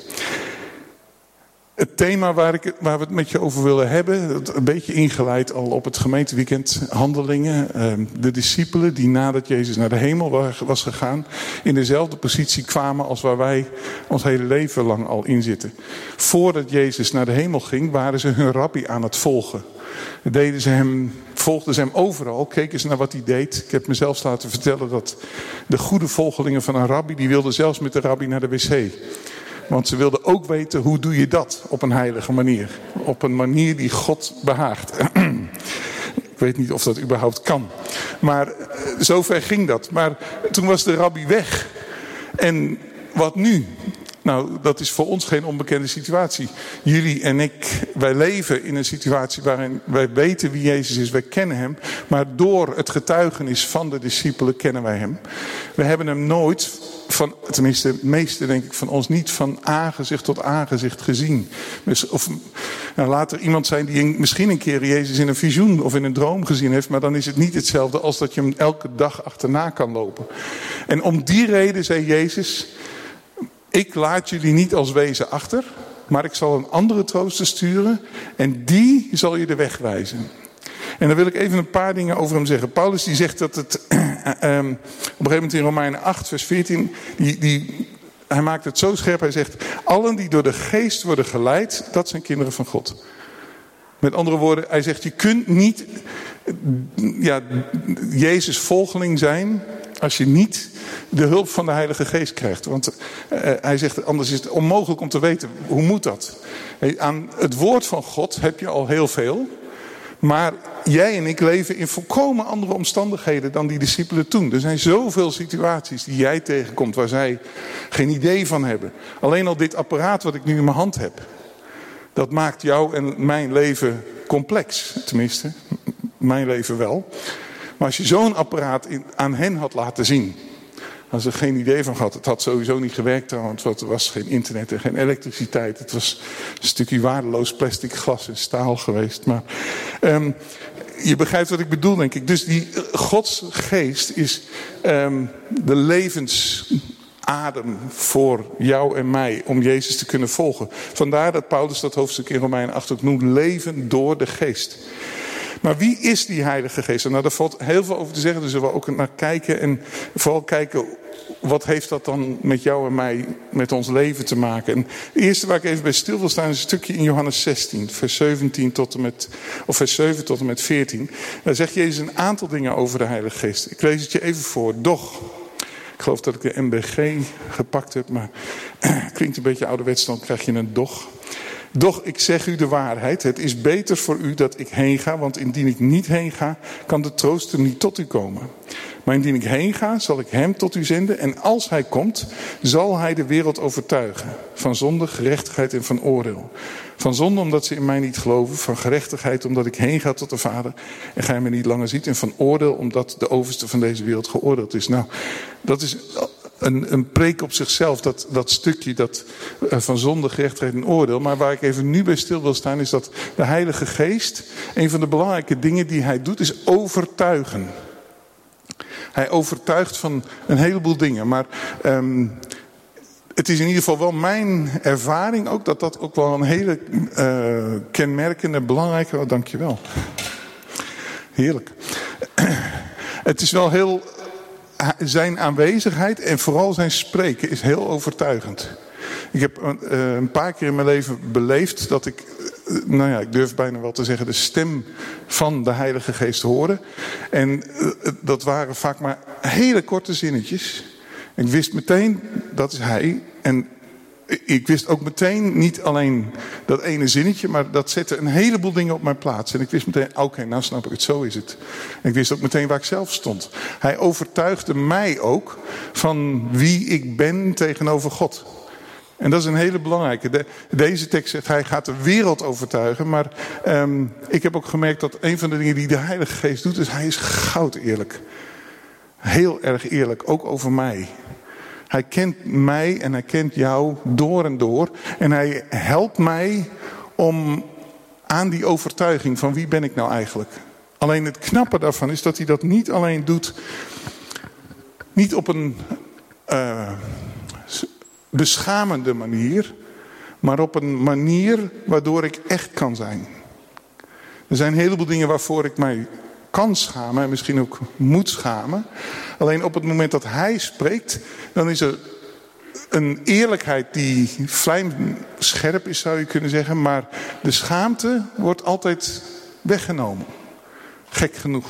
Het thema waar we het met je over willen hebben, een beetje ingeleid al op het gemeenteweekend, handelingen. De discipelen die nadat Jezus naar de hemel was gegaan, in dezelfde positie kwamen als waar wij ons hele leven lang al in zitten. Voordat Jezus naar de hemel ging, waren ze hun rabbi aan het volgen. Volgden ze hem overal, keken ze naar wat hij deed. Ik heb mezelf laten vertellen dat de goede volgelingen van een rabbi, die wilden zelfs met de rabbi naar de wc. Want ze wilden ook weten, hoe doe je dat op een heilige manier? Op een manier die God behaagt. Ik weet niet of dat überhaupt kan. Maar zover ging dat. Maar toen was de rabbi weg. En wat nu? Nou, dat is voor ons geen onbekende situatie. Jullie en ik, wij leven in een situatie waarin wij weten wie Jezus is. Wij kennen hem. Maar door het getuigenis van de discipelen kennen wij hem. We hebben hem nooit, tenminste de meeste denk ik van ons, niet van aangezicht tot aangezicht gezien. Dus, laat er iemand zijn die misschien een keer Jezus in een visioen of in een droom gezien heeft. Maar dan is het niet hetzelfde als dat je hem elke dag achterna kan lopen. En om die reden zei Jezus, ik laat jullie niet als wezen achter, maar ik zal een andere trooster sturen en die zal je de weg wijzen. En dan wil ik even een paar dingen over hem zeggen. Paulus die zegt dat het op een gegeven moment in Romeinen 8 vers 14, hij maakt het zo scherp, hij zegt, allen die door de geest worden geleid, dat zijn kinderen van God. Met andere woorden, hij zegt, je kunt niet Jezus volgeling zijn als je niet de hulp van de Heilige Geest krijgt. Want hij zegt, anders is het onmogelijk om te weten, hoe moet dat? Aan het woord van God heb je al heel veel. Maar jij en ik leven in volkomen andere omstandigheden dan die discipelen toen. Er zijn zoveel situaties die jij tegenkomt waar zij geen idee van hebben. Alleen al dit apparaat wat ik nu in mijn hand heb. Dat maakt jou en mijn leven complex. Tenminste, mijn leven wel. Maar als je zo'n apparaat aan hen had laten zien. Als er geen idee van gehad. Het had sowieso niet gewerkt trouwens. Want er was geen internet en geen elektriciteit. Het was een stukje waardeloos plastic, glas en staal geweest. Maar je begrijpt wat ik bedoel, denk ik. Dus die Gods geest is de levensadem voor jou en mij. Om Jezus te kunnen volgen. Vandaar dat Paulus dat hoofdstuk in Romeinen 8 ook noemt. Leven door de geest. Maar wie is die Heilige Geest? Nou, daar valt heel veel over te zeggen. Dus we zullen ook naar kijken. En vooral kijken, wat heeft dat dan met jou en mij, met ons leven te maken? En het eerste waar ik even bij stil wil staan is een stukje in Johannes 16. Vers 7 tot en met 14. Daar zegt Jezus een aantal dingen over de Heilige Geest. Ik lees het je even voor. Doch. Ik geloof dat ik de MBG gepakt heb, maar klinkt een beetje ouderwets, dan krijg je een doch. Doch, ik zeg u de waarheid, het is beter voor u dat ik heen ga, want indien ik niet heen ga, kan de trooster niet tot u komen. Maar indien ik heen ga, zal ik hem tot u zenden en als hij komt, zal hij de wereld overtuigen. Van zonde, gerechtigheid en van oordeel. Van zonde omdat ze in mij niet geloven, van gerechtigheid omdat ik heen ga tot de Vader en gij mij niet langer ziet. En van oordeel omdat de overste van deze wereld geoordeeld is. Nou, dat is een preek op zichzelf, dat stukje van zonde, gerechtigheid en oordeel. Maar waar ik even nu bij stil wil staan is dat de Heilige Geest, een van de belangrijke dingen die hij doet, is overtuigen. Hij overtuigt van een heleboel dingen. Maar het is in ieder geval wel mijn ervaring ook dat ook wel een hele kenmerkende, belangrijke... Oh, dankjewel. Heerlijk. Het is wel heel... Zijn aanwezigheid en vooral zijn spreken is heel overtuigend. Ik heb een paar keer in mijn leven beleefd dat ik... ik durf bijna wel te zeggen, de stem van de Heilige Geest horen. En dat waren vaak maar hele korte zinnetjes. Ik wist meteen, dat is hij. En ik wist ook meteen niet alleen dat ene zinnetje, maar dat zette een heleboel dingen op mijn plaats. En ik wist meteen, oké, nou snap ik het, zo is het. En ik wist ook meteen waar ik zelf stond. Hij overtuigde mij ook van wie ik ben tegenover God. En dat is een hele belangrijke. Deze tekst zegt, hij gaat de wereld overtuigen. Maar ik heb ook gemerkt dat een van de dingen die de Heilige Geest doet, is hij is goud eerlijk. Heel erg eerlijk, ook over mij. Hij kent mij en hij kent jou door en door. En hij helpt mij om aan die overtuiging van wie ben ik nou eigenlijk. Alleen het knappe daarvan is dat hij dat niet alleen doet, niet op een beschamende manier, maar op een manier waardoor ik echt kan zijn. Er zijn een heleboel dingen waarvoor ik mij kan schamen en misschien ook moet schamen. Alleen op het moment dat hij spreekt, dan is er een eerlijkheid die vlijmscherp is, zou je kunnen zeggen. Maar de schaamte wordt altijd weggenomen. Gek genoeg.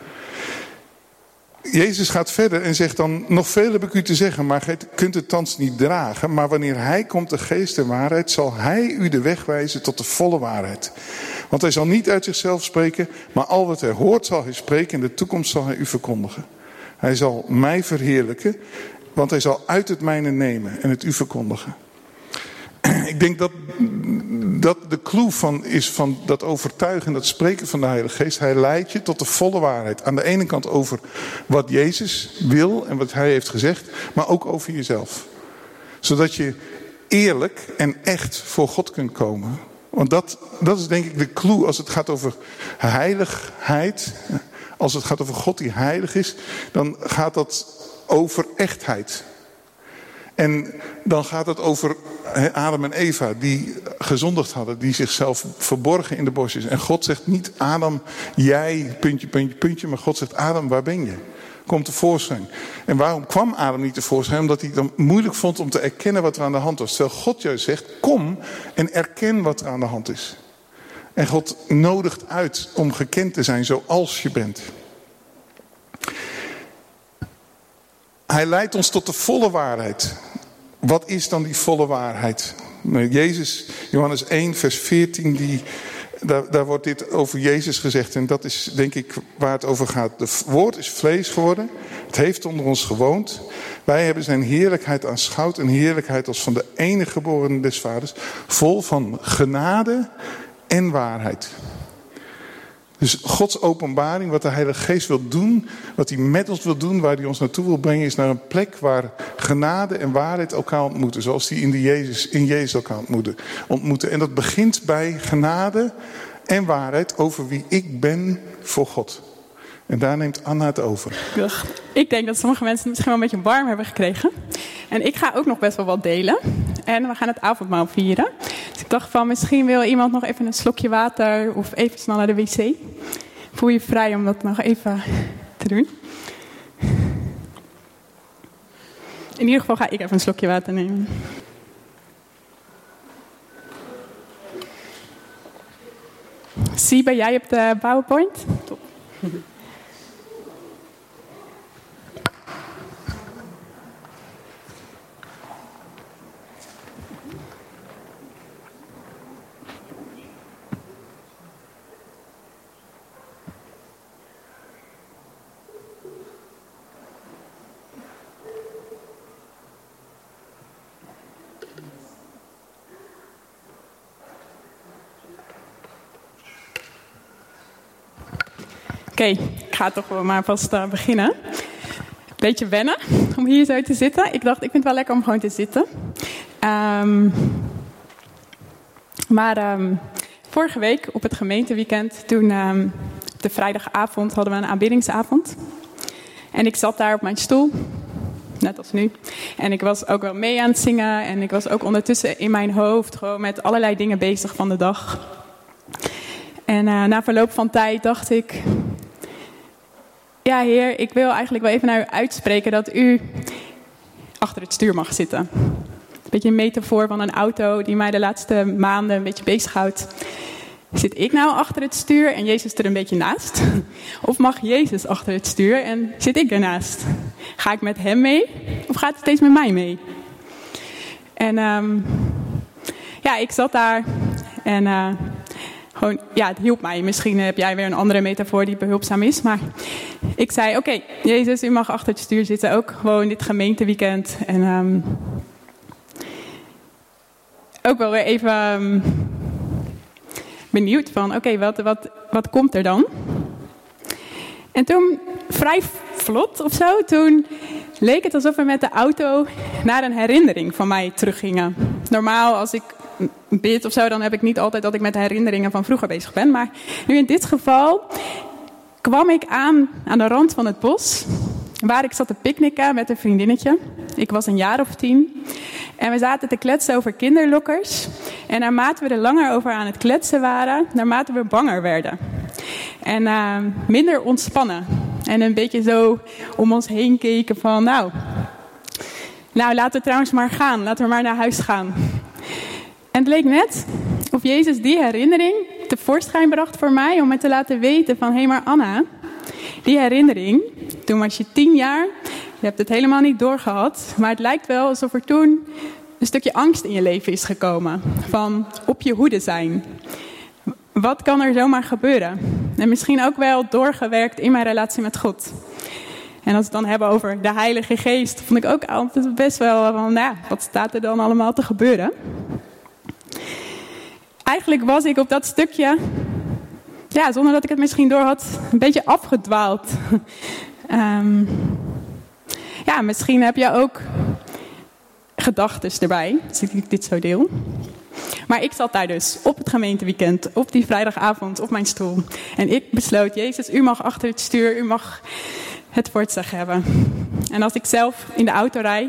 Jezus gaat verder en zegt dan, nog veel heb ik u te zeggen, maar gij kunt het thans niet dragen. Maar wanneer hij komt, de geest der waarheid, zal hij u de weg wijzen tot de volle waarheid. Want hij zal niet uit zichzelf spreken, maar al wat hij hoort zal hij spreken en de toekomst zal hij u verkondigen. Hij zal mij verheerlijken, want hij zal uit het mijne nemen en het u verkondigen. Ik denk dat de clue is van dat overtuigen, dat spreken van de Heilige Geest. Hij leidt je tot de volle waarheid. Aan de ene kant over wat Jezus wil en wat hij heeft gezegd, maar ook over jezelf. Zodat je eerlijk en echt voor God kunt komen. Want dat is denk ik de clue als het gaat over heiligheid. Als het gaat over God die heilig is, dan gaat dat over echtheid. En dan gaat het over Adam en Eva die gezondigd hadden, die zichzelf verborgen in de bosjes. En God zegt niet Adam, jij, puntje, puntje, puntje. Maar God zegt Adam, waar ben je? Kom tevoorschijn. En waarom kwam Adam niet tevoorschijn? Omdat hij het dan moeilijk vond om te erkennen wat er aan de hand was. Terwijl God juist zegt, kom en erken wat er aan de hand is. En God nodigt uit om gekend te zijn zoals je bent. Hij leidt ons tot de volle waarheid. Wat is dan die volle waarheid? Jezus, Johannes 1 vers 14, daar wordt dit over Jezus gezegd. En dat is denk ik waar het over gaat. Het woord is vlees geworden. Het heeft onder ons gewoond. Wij hebben zijn heerlijkheid aanschouwd. Een heerlijkheid als van de enige geborene des Vaders. Vol van genade en waarheid. Dus Gods openbaring, wat de Heilige Geest wil doen, wat hij met ons wil doen, waar hij ons naartoe wil brengen, is naar een plek waar genade en waarheid elkaar ontmoeten. Zoals die in Jezus elkaar ontmoeten. En dat begint bij genade en waarheid over wie ik ben voor God. En daar neemt Anna het over. Ik denk dat sommige mensen het misschien wel een beetje warm hebben gekregen. En ik ga ook nog best wel wat delen. En we gaan het avondmaal vieren. Dus ik dacht van misschien wil iemand nog even een slokje water of even snel naar de wc. voel je vrij om dat nog even te doen. In ieder geval ga ik even een slokje water nemen. Zie, ben jij op de PowerPoint? Top. Oké, ik ga toch wel maar vast beginnen. Beetje wennen om hier zo te zitten. Ik dacht, ik vind het wel lekker om gewoon te zitten. Vorige week op het gemeenteweekend, toen de vrijdagavond hadden we een aanbiddingsavond. En ik zat daar op mijn stoel, net als nu. En ik was ook wel mee aan het zingen. En ik was ook ondertussen in mijn hoofd gewoon met allerlei dingen bezig van de dag. En na verloop van tijd dacht ik... Ja, Heer, ik wil eigenlijk wel even naar u uitspreken dat u achter het stuur mag zitten. Een beetje een metafoor van een auto die mij de laatste maanden een beetje bezighoudt. Zit ik nou achter het stuur en Jezus er een beetje naast? Of mag Jezus achter het stuur en zit ik ernaast? Ga ik met hem mee of gaat het steeds met mij mee? En ik zat daar en... Gewoon, ja, het hielp mij. Misschien heb jij weer een andere metafoor die behulpzaam is. Maar ik zei, oké, Jezus, u mag achter het stuur zitten. Ook gewoon dit gemeenteweekend. En ook wel weer even benieuwd van, oké, wat komt er dan? En toen, vrij vlot of zo, toen leek het alsof we met de auto naar een herinnering van mij teruggingen. Normaal, als ik bid of zo, dan heb ik niet altijd dat ik met herinneringen van vroeger bezig ben. Maar nu in dit geval kwam ik aan de rand van het bos, waar ik zat te picknicken met een vriendinnetje. Ik was een jaar of 10. En we zaten te kletsen over kinderlokkers. En naarmate we er langer over aan het kletsen waren, naarmate we banger werden. En minder ontspannen. En een beetje zo om ons heen keken van, nou, laten we trouwens maar gaan. Laten we maar naar huis gaan. En het leek net of Jezus die herinnering tevoorschijn bracht voor mij om me te laten weten van, hé, maar Anna, die herinnering, toen was je 10 jaar, je hebt het helemaal niet doorgehad, maar het lijkt wel alsof er toen een stukje angst in je leven is gekomen. Van op je hoede zijn. Wat kan er zomaar gebeuren? En misschien ook wel doorgewerkt in mijn relatie met God. En als we het dan hebben over de Heilige Geest, vond ik ook altijd best wel van, wat staat er dan allemaal te gebeuren? Eigenlijk was ik op dat stukje, zonder dat ik het misschien door had, een beetje afgedwaald. Misschien heb je ook gedachten erbij, als ik dit zo deel. Maar ik zat daar dus op het gemeenteweekend, op die vrijdagavond, op mijn stoel. En ik besloot, Jezus, u mag achter het stuur, u mag het voor het zeggen hebben. En als ik zelf in de auto rijd,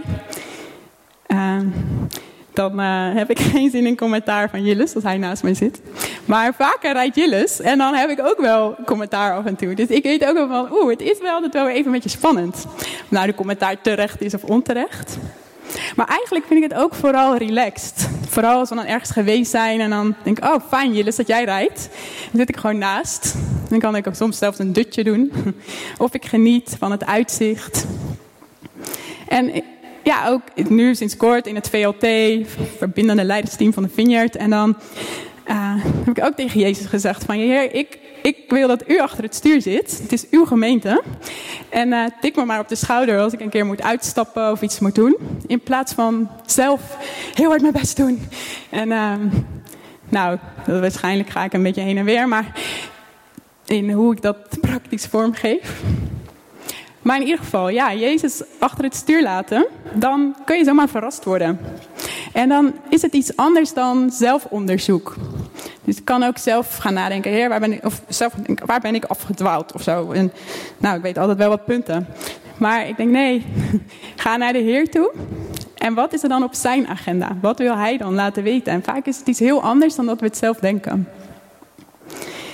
dan heb ik geen zin in commentaar van Jilles, als hij naast mij zit. Maar vaker rijdt Jilles en dan heb ik ook wel commentaar af en toe. Dus ik weet ook wel van, het is wel altijd wel even een beetje spannend. Of nou de commentaar terecht is of onterecht. Maar eigenlijk vind ik het ook vooral relaxed. Vooral als we dan ergens geweest zijn en dan denk ik, fijn Jilles dat jij rijdt. Dan zit ik gewoon naast. Dan kan ik ook soms zelfs een dutje doen. Of ik geniet van het uitzicht. En ook nu sinds kort in het VLT, verbindende leidersteam van de Vineyard. En dan heb ik ook tegen Jezus gezegd van, Heer, ik wil dat u achter het stuur zit. Het is uw gemeente. En tik me maar op de schouder als ik een keer moet uitstappen of iets moet doen. In plaats van zelf heel hard mijn best doen. En waarschijnlijk ga ik een beetje heen en weer. Maar in hoe ik dat praktisch vormgeef. Maar in ieder geval, Jezus achter het stuur laten, dan kun je zomaar verrast worden. En dan is het iets anders dan zelfonderzoek. Dus ik kan ook zelf gaan nadenken, Heer, waar ben ik afgedwaald of zo. En ik weet altijd wel wat punten. Maar ik denk, nee, ga naar de Heer toe. En wat is er dan op zijn agenda? Wat wil hij dan laten weten? En vaak is het iets heel anders dan dat we het zelf denken.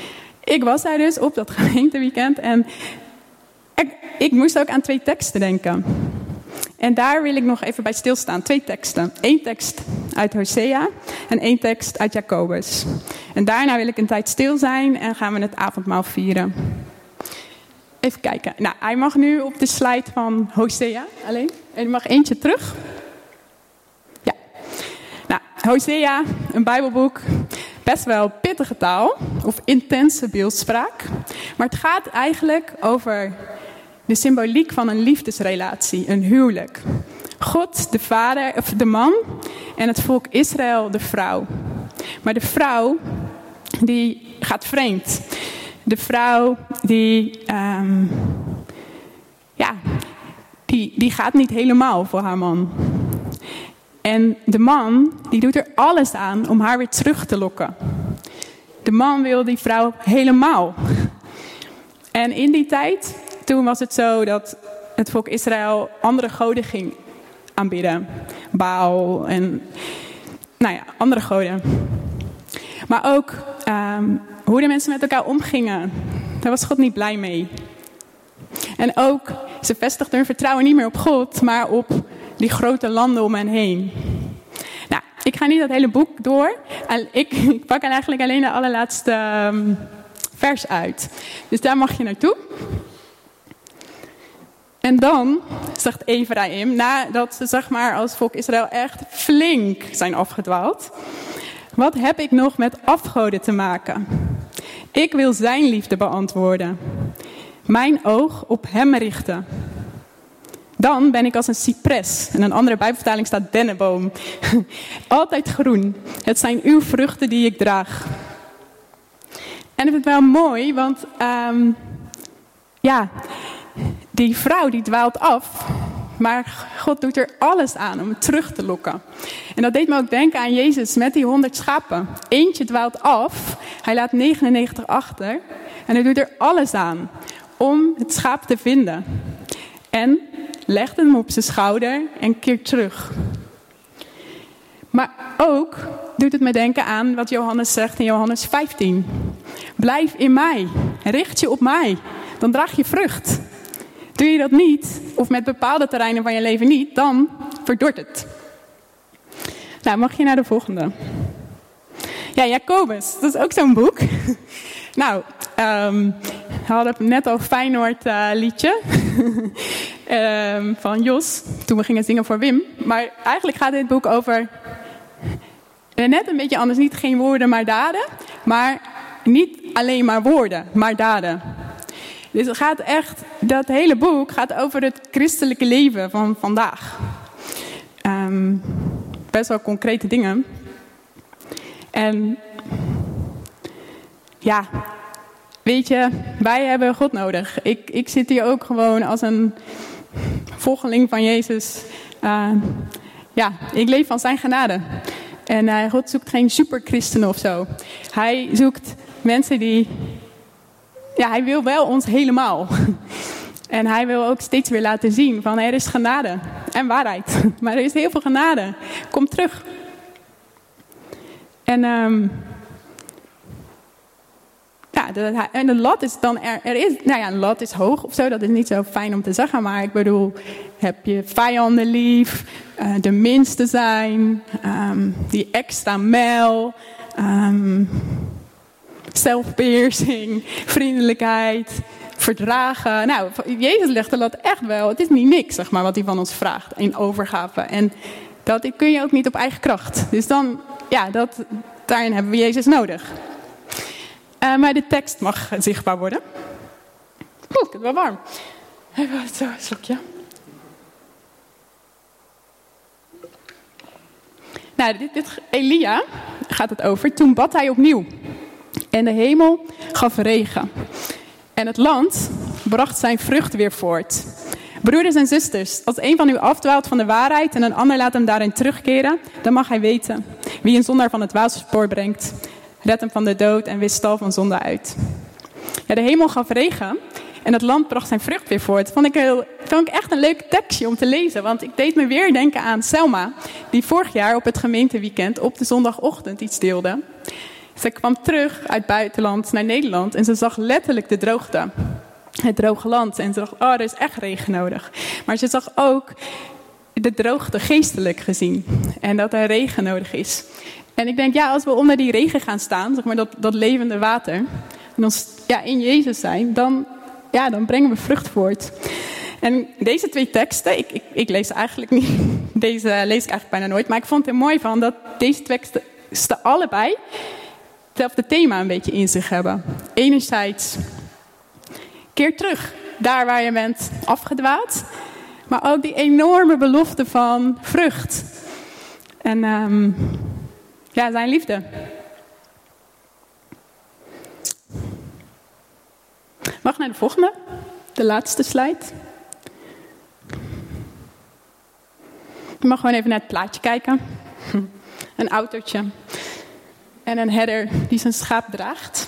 ik was daar dus op dat gemeenteweekend en ik moest ook aan 2 teksten denken. En daar wil ik nog even bij stilstaan. 2 teksten. 1 tekst uit Hosea en 1 tekst uit Jacobus. En daarna wil ik een tijd stil zijn en gaan we het avondmaal vieren. Even kijken. Nou, hij mag nu op de slide van Hosea alleen. En hij mag eentje terug. Ja. Nou, Hosea, een Bijbelboek. Best wel pittige taal. Of intense beeldspraak. Maar het gaat eigenlijk over de symboliek van een liefdesrelatie. Een huwelijk. God, de vader, of de man. En het volk Israël, de vrouw. Maar de vrouw, die gaat vreemd. De vrouw die gaat niet helemaal voor haar man. En de man die doet er alles aan om haar weer terug te lokken. De man wil die vrouw helemaal. En in die tijd, toen was het zo dat het volk Israël andere goden ging aanbidden. Baal en andere goden. Maar ook hoe de mensen met elkaar omgingen. Daar was God niet blij mee. En ook, ze vestigden hun vertrouwen niet meer op God, maar op die grote landen om hen heen. Nou, ik ga niet dat hele boek door. Ik pak eigenlijk alleen de allerlaatste vers uit. Dus daar mag je naartoe. En dan, zegt Ephraim, nadat ze zeg maar als volk Israël echt flink zijn afgedwaald. Wat heb ik nog met afgoden te maken? Ik wil zijn liefde beantwoorden. Mijn oog op hem richten. Dan ben ik als een cypres. In een andere Bijbelvertaling staat dennenboom. Altijd groen. Het zijn uw vruchten die ik draag. En ik vind het wel mooi, want die vrouw die dwaalt af. Maar God doet er alles aan om het terug te lokken. En dat deed me ook denken aan Jezus met die 100 schapen. Eentje dwaalt af. Hij laat 99 achter. En hij doet er alles aan om het schaap te vinden. En legt hem op zijn schouder en keert terug. Maar ook doet het me denken aan wat Johannes zegt in Johannes 15. Blijf in mij. Richt je op mij. Dan draag je vrucht. Doe je dat niet, of met bepaalde terreinen van je leven niet, dan verdort het. Nou, mag je naar de volgende. Ja, Jacobus, dat is ook zo'n boek. Nou, we hadden net al Feyenoord liedje van Jos, toen we gingen zingen voor Wim. Maar eigenlijk gaat dit boek over, net een beetje anders, niet geen woorden maar daden. Maar niet alleen maar woorden, maar daden. Dus het gaat echt, dat hele boek gaat over het christelijke leven van vandaag. Best wel concrete dingen. En ja, weet je, wij hebben God nodig. Ik zit hier ook gewoon als een volgeling van Jezus. Ik leef van zijn genade. En God zoekt geen superchristenen of zo. Hij zoekt mensen die... Ja, hij wil wel ons helemaal. En hij wil ook steeds weer laten zien van er is genade en waarheid. Maar er is heel veel genade. Kom terug. En de lat is dan een lat is hoog of zo. Dat is niet zo fijn om te zeggen. Maar ik bedoel, heb je vijanden lief, de minste zijn, die extra mijl, zelfbeheersing, vriendelijkheid, verdragen. Nou, Jezus legt de lat echt wel. Het is niet niks, zeg maar, wat hij van ons vraagt in overgave. En dat kun je ook niet op eigen kracht. Dus dan, daarin hebben we Jezus nodig. Maar de tekst mag zichtbaar worden. Oeh, het is wel warm. Even zo, een slokje. Nou, Elia gaat het over. Toen bad hij opnieuw. En de hemel gaf regen. En het land bracht zijn vrucht weer voort. Broeders en zusters, als een van u afdwaalt van de waarheid en een ander laat hem daarin terugkeren, dan mag hij weten wie een zondaar van het dwaalspoor brengt. Red hem van de dood en wist tal van zonde uit. Ja, de hemel gaf regen en het land bracht zijn vrucht weer voort. Vond ik echt een leuk tekstje om te lezen. Want ik deed me weer denken aan Selma, die vorig jaar op het gemeenteweekend op de zondagochtend iets deelde. Ze kwam terug uit het buitenland naar Nederland en ze zag letterlijk de droogte. Het droge land. En ze dacht, oh, er is echt regen nodig. Maar ze zag ook de droogte geestelijk gezien. En dat er regen nodig is. En ik denk, ja, als we onder die regen gaan staan, zeg maar dat levende water, en ons in Jezus zijn, dan brengen we vrucht voort. En deze 2 teksten, ik lees ze eigenlijk niet. Deze lees ik eigenlijk bijna nooit. Maar ik vond het mooi van dat deze teksten allebei hetzelfde thema een beetje in zich hebben. Enerzijds, keer terug, daar waar je bent afgedwaald. Maar ook die enorme belofte van vrucht. En zijn liefde. Mag naar de volgende. De laatste slide. Je mag gewoon even naar het plaatje kijken. Een autootje. En een herder die zijn schaap draagt.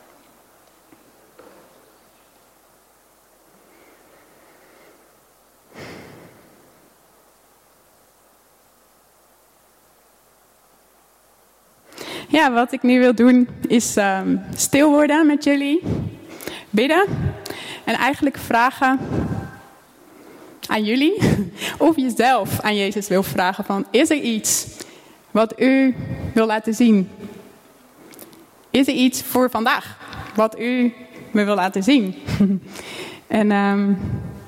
Ja, wat ik nu wil doen is stil worden met jullie. Bidden. En eigenlijk vragen aan jullie of je zelf aan Jezus wil vragen van, is er iets wat u wil laten zien? Is er iets voor vandaag wat u me wil laten zien? En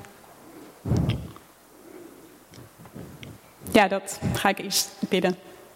dat ga ik eerst bidden.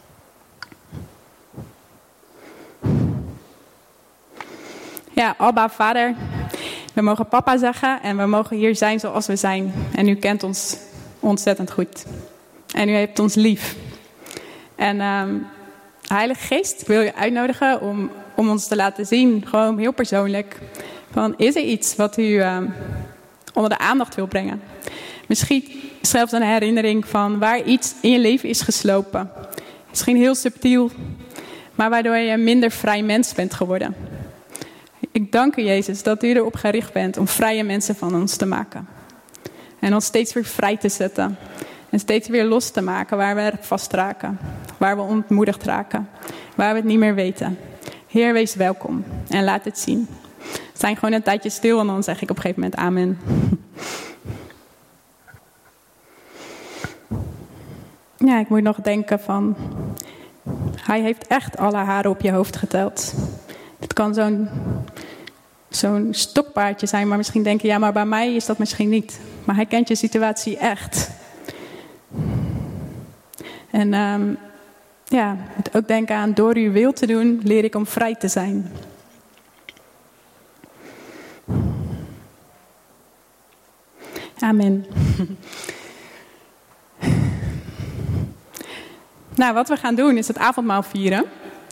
Ja, Abba, Vader, we mogen papa zeggen en we mogen hier zijn zoals we zijn. En u kent ons ontzettend goed. En u heeft ons lief. En Heilige Geest, ik wil je uitnodigen om ons te laten zien, gewoon heel persoonlijk, van is er iets wat u onder de aandacht wil brengen? Misschien zelfs een herinnering van waar iets in je leven is geslopen. Misschien heel subtiel, maar waardoor je een minder vrij mens bent geworden. Ik dank u, Jezus, dat u erop gericht bent om vrije mensen van ons te maken. En ons steeds weer vrij te zetten. En steeds weer los te maken waar we vast raken. Waar we ontmoedigd raken. Waar we het niet meer weten. Heer, wees welkom. En laat het zien. We zijn gewoon een tijdje stil en dan zeg ik op een gegeven moment amen. Ja, ik moet nog denken van, hij heeft echt alle haren op je hoofd geteld. Het kan zo'n stokpaardje zijn, maar misschien denk je, ja, maar bij mij is dat misschien niet. Maar hij kent je situatie echt. En moet ook denken aan, door uw wil te doen, leer ik om vrij te zijn. Amen. Nou, wat we gaan doen is het avondmaal vieren.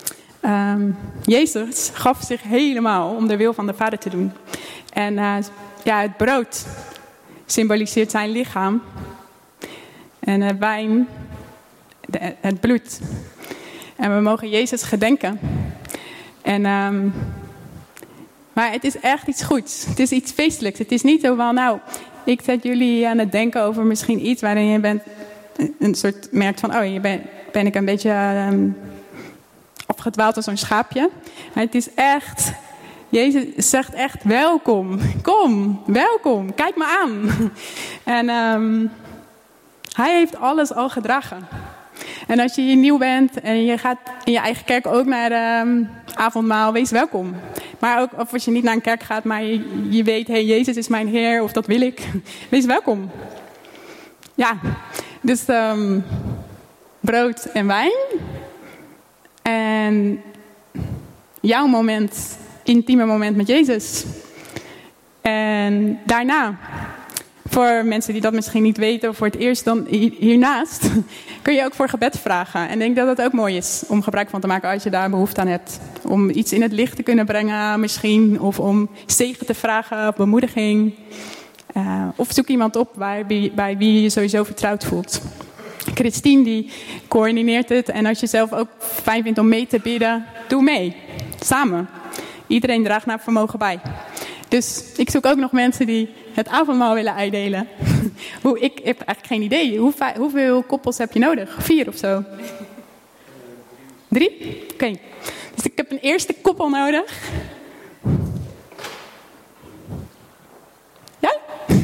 Jezus gaf zich helemaal om de wil van de Vader te doen. En het brood symboliseert zijn lichaam. En de wijn, het bloed. En we mogen Jezus gedenken. En, maar het is echt iets goeds. Het is iets feestelijks. Het is niet zo van, nou, ik zet jullie aan het denken over misschien iets waarin je bent een soort merkt van, oh, ben ik een beetje afgedwaald als zo'n schaapje. Maar het is echt, Jezus zegt echt, welkom, kom, welkom, kijk me aan. En hij heeft alles al gedragen. En als je hier nieuw bent en je gaat in je eigen kerk ook naar de avondmaal, wees welkom. Maar ook of als je niet naar een kerk gaat, maar je weet, hey, Jezus is mijn Heer, of dat wil ik, wees welkom. Ja, dus brood en wijn. En jouw moment, intieme moment met Jezus. En daarna, voor mensen die dat misschien niet weten, of voor het eerst dan hiernaast, kun je ook voor gebed vragen. En ik denk dat het ook mooi is om gebruik van te maken als je daar behoefte aan hebt. Om iets in het licht te kunnen brengen misschien, of om zegen te vragen, of bemoediging. Of zoek iemand op bij wie je je sowieso vertrouwd voelt. Christine die coördineert het. En als je zelf ook fijn vindt om mee te bidden, doe mee. Samen. Iedereen draagt naar vermogen bij. Dus ik zoek ook nog mensen die het avondmaal willen uitdelen. Ik heb eigenlijk geen idee. Hoeveel koppels heb je nodig? 4 of zo? 3? Oké. Dus ik heb een eerste koppel nodig. Ja?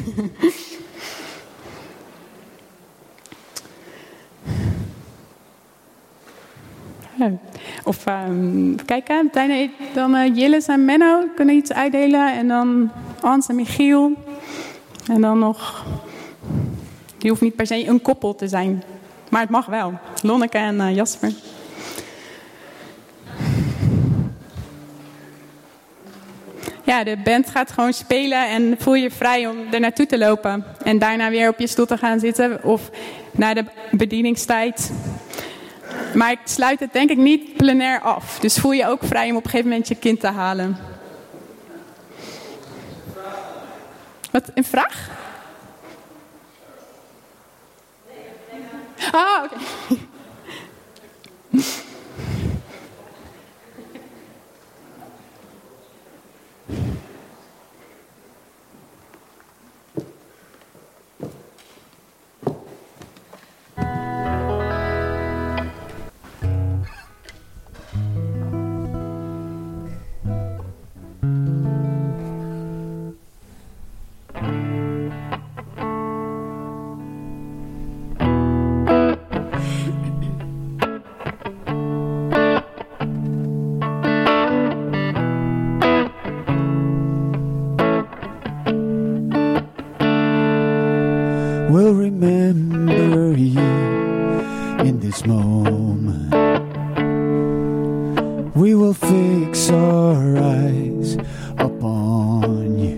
Of kijken, dan Jilles en Menno kunnen iets uitdelen. En dan Ans en Michiel. En dan nog... Je hoeft niet per se een koppel te zijn. Maar het mag wel. Lonneke en Jasper. Ja, de band gaat gewoon spelen en voel je vrij om er naartoe te lopen. En daarna weer op je stoel te gaan zitten of na de bedieningstijd. Maar ik sluit het denk ik niet plenair af. Dus voel je ook vrij om op een gegeven moment je kind te halen. Wat, een vraag? Ah, oké. We'll remember you in this moment. We will fix our eyes upon you.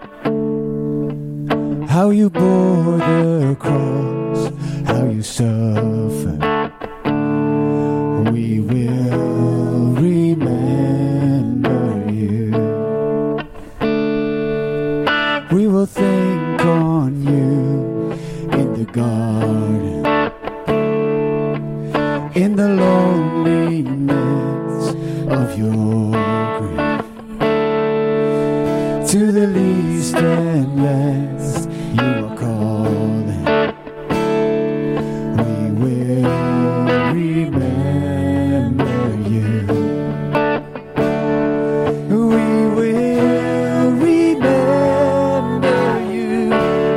How you bore the cross, how you suffered. We will remember you. We will think on you in the garden, in the loneliness of your grief. To the least and last you are calling. We will remember you. We will remember you.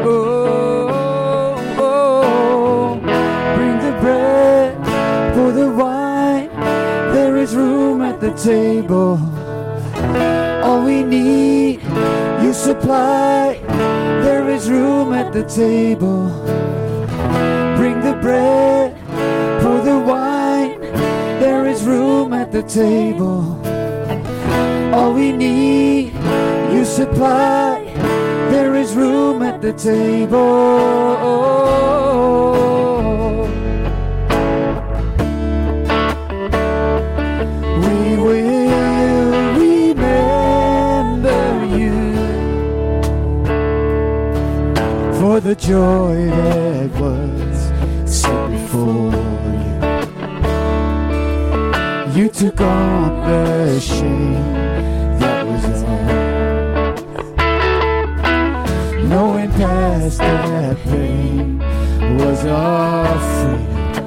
Oh, bring the bread, pour the wine. There is room at the table. All we need, you supply. There is room at the table. Bring the bread, pour the wine. There is room at the table. All we need, you supply. There is room at the table. We will remember you for the joy that was set before you. You took on the shame that was ours, knowing past that pain was our freedom.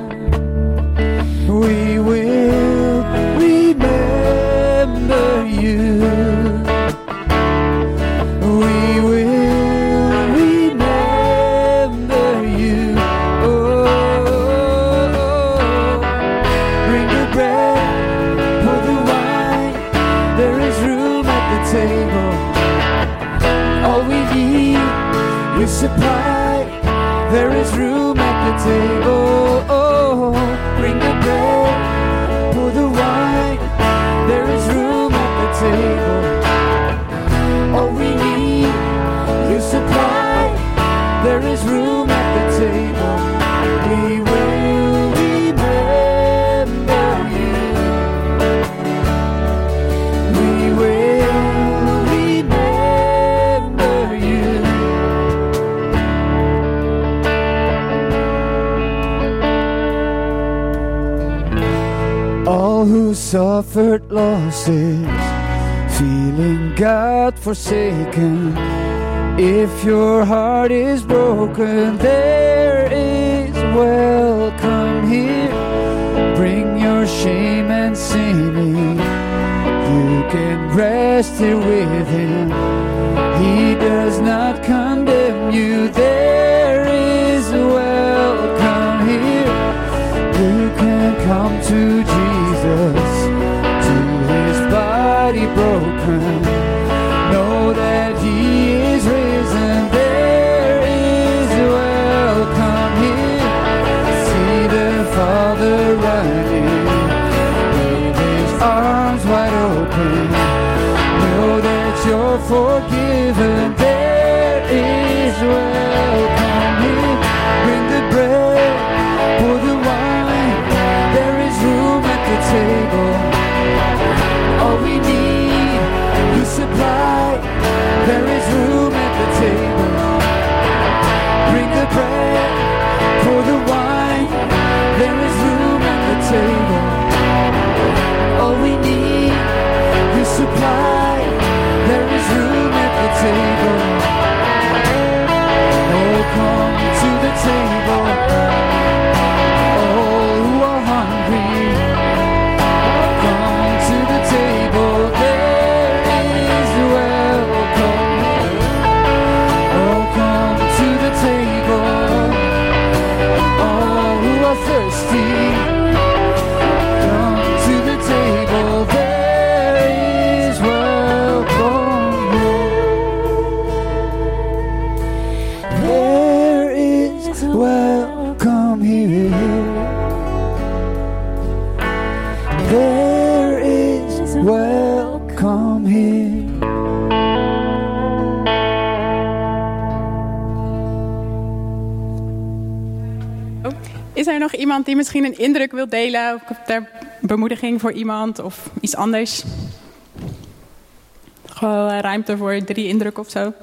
We will remember you. We will remember you. Oh, bring the bread, pour the wine. There is room at the table. All we need, you supply. There is room at the table. Oh, bring the bread, pour the wine. There is room at the table. All we need, you supply. There is room at the table. We will remember you. We will remember you. All who suffered losses, feeling God forsaken. If your heart is broken, there is welcome here. Bring your shame and sinning. can rest here with him. He does not condemn you. There is a welcome here. You can come to Jesus, to his body broken. Know that he is risen. There is a welcome here. See the Father running with his arms wide open. Know that you're forgiven. There is welcome here. Bring the bread, pour the wine. There is room at the table. All we need, you supply. There is room at the table. Bring the bread, pour the wine. There is room at the table. All we need, you supply. There is room at the table. Oh, come to the table. All who are hungry, come to the table. There is welcome. Oh, come to the table. All who are thirsty, come to the table. There is welcome. There is welcome here. There is welcome here. Is er nog iemand die misschien een indruk wil delen? Of ter bemoediging voor iemand of iets anders? Gewoon ruimte voor 3 indrukken of zo.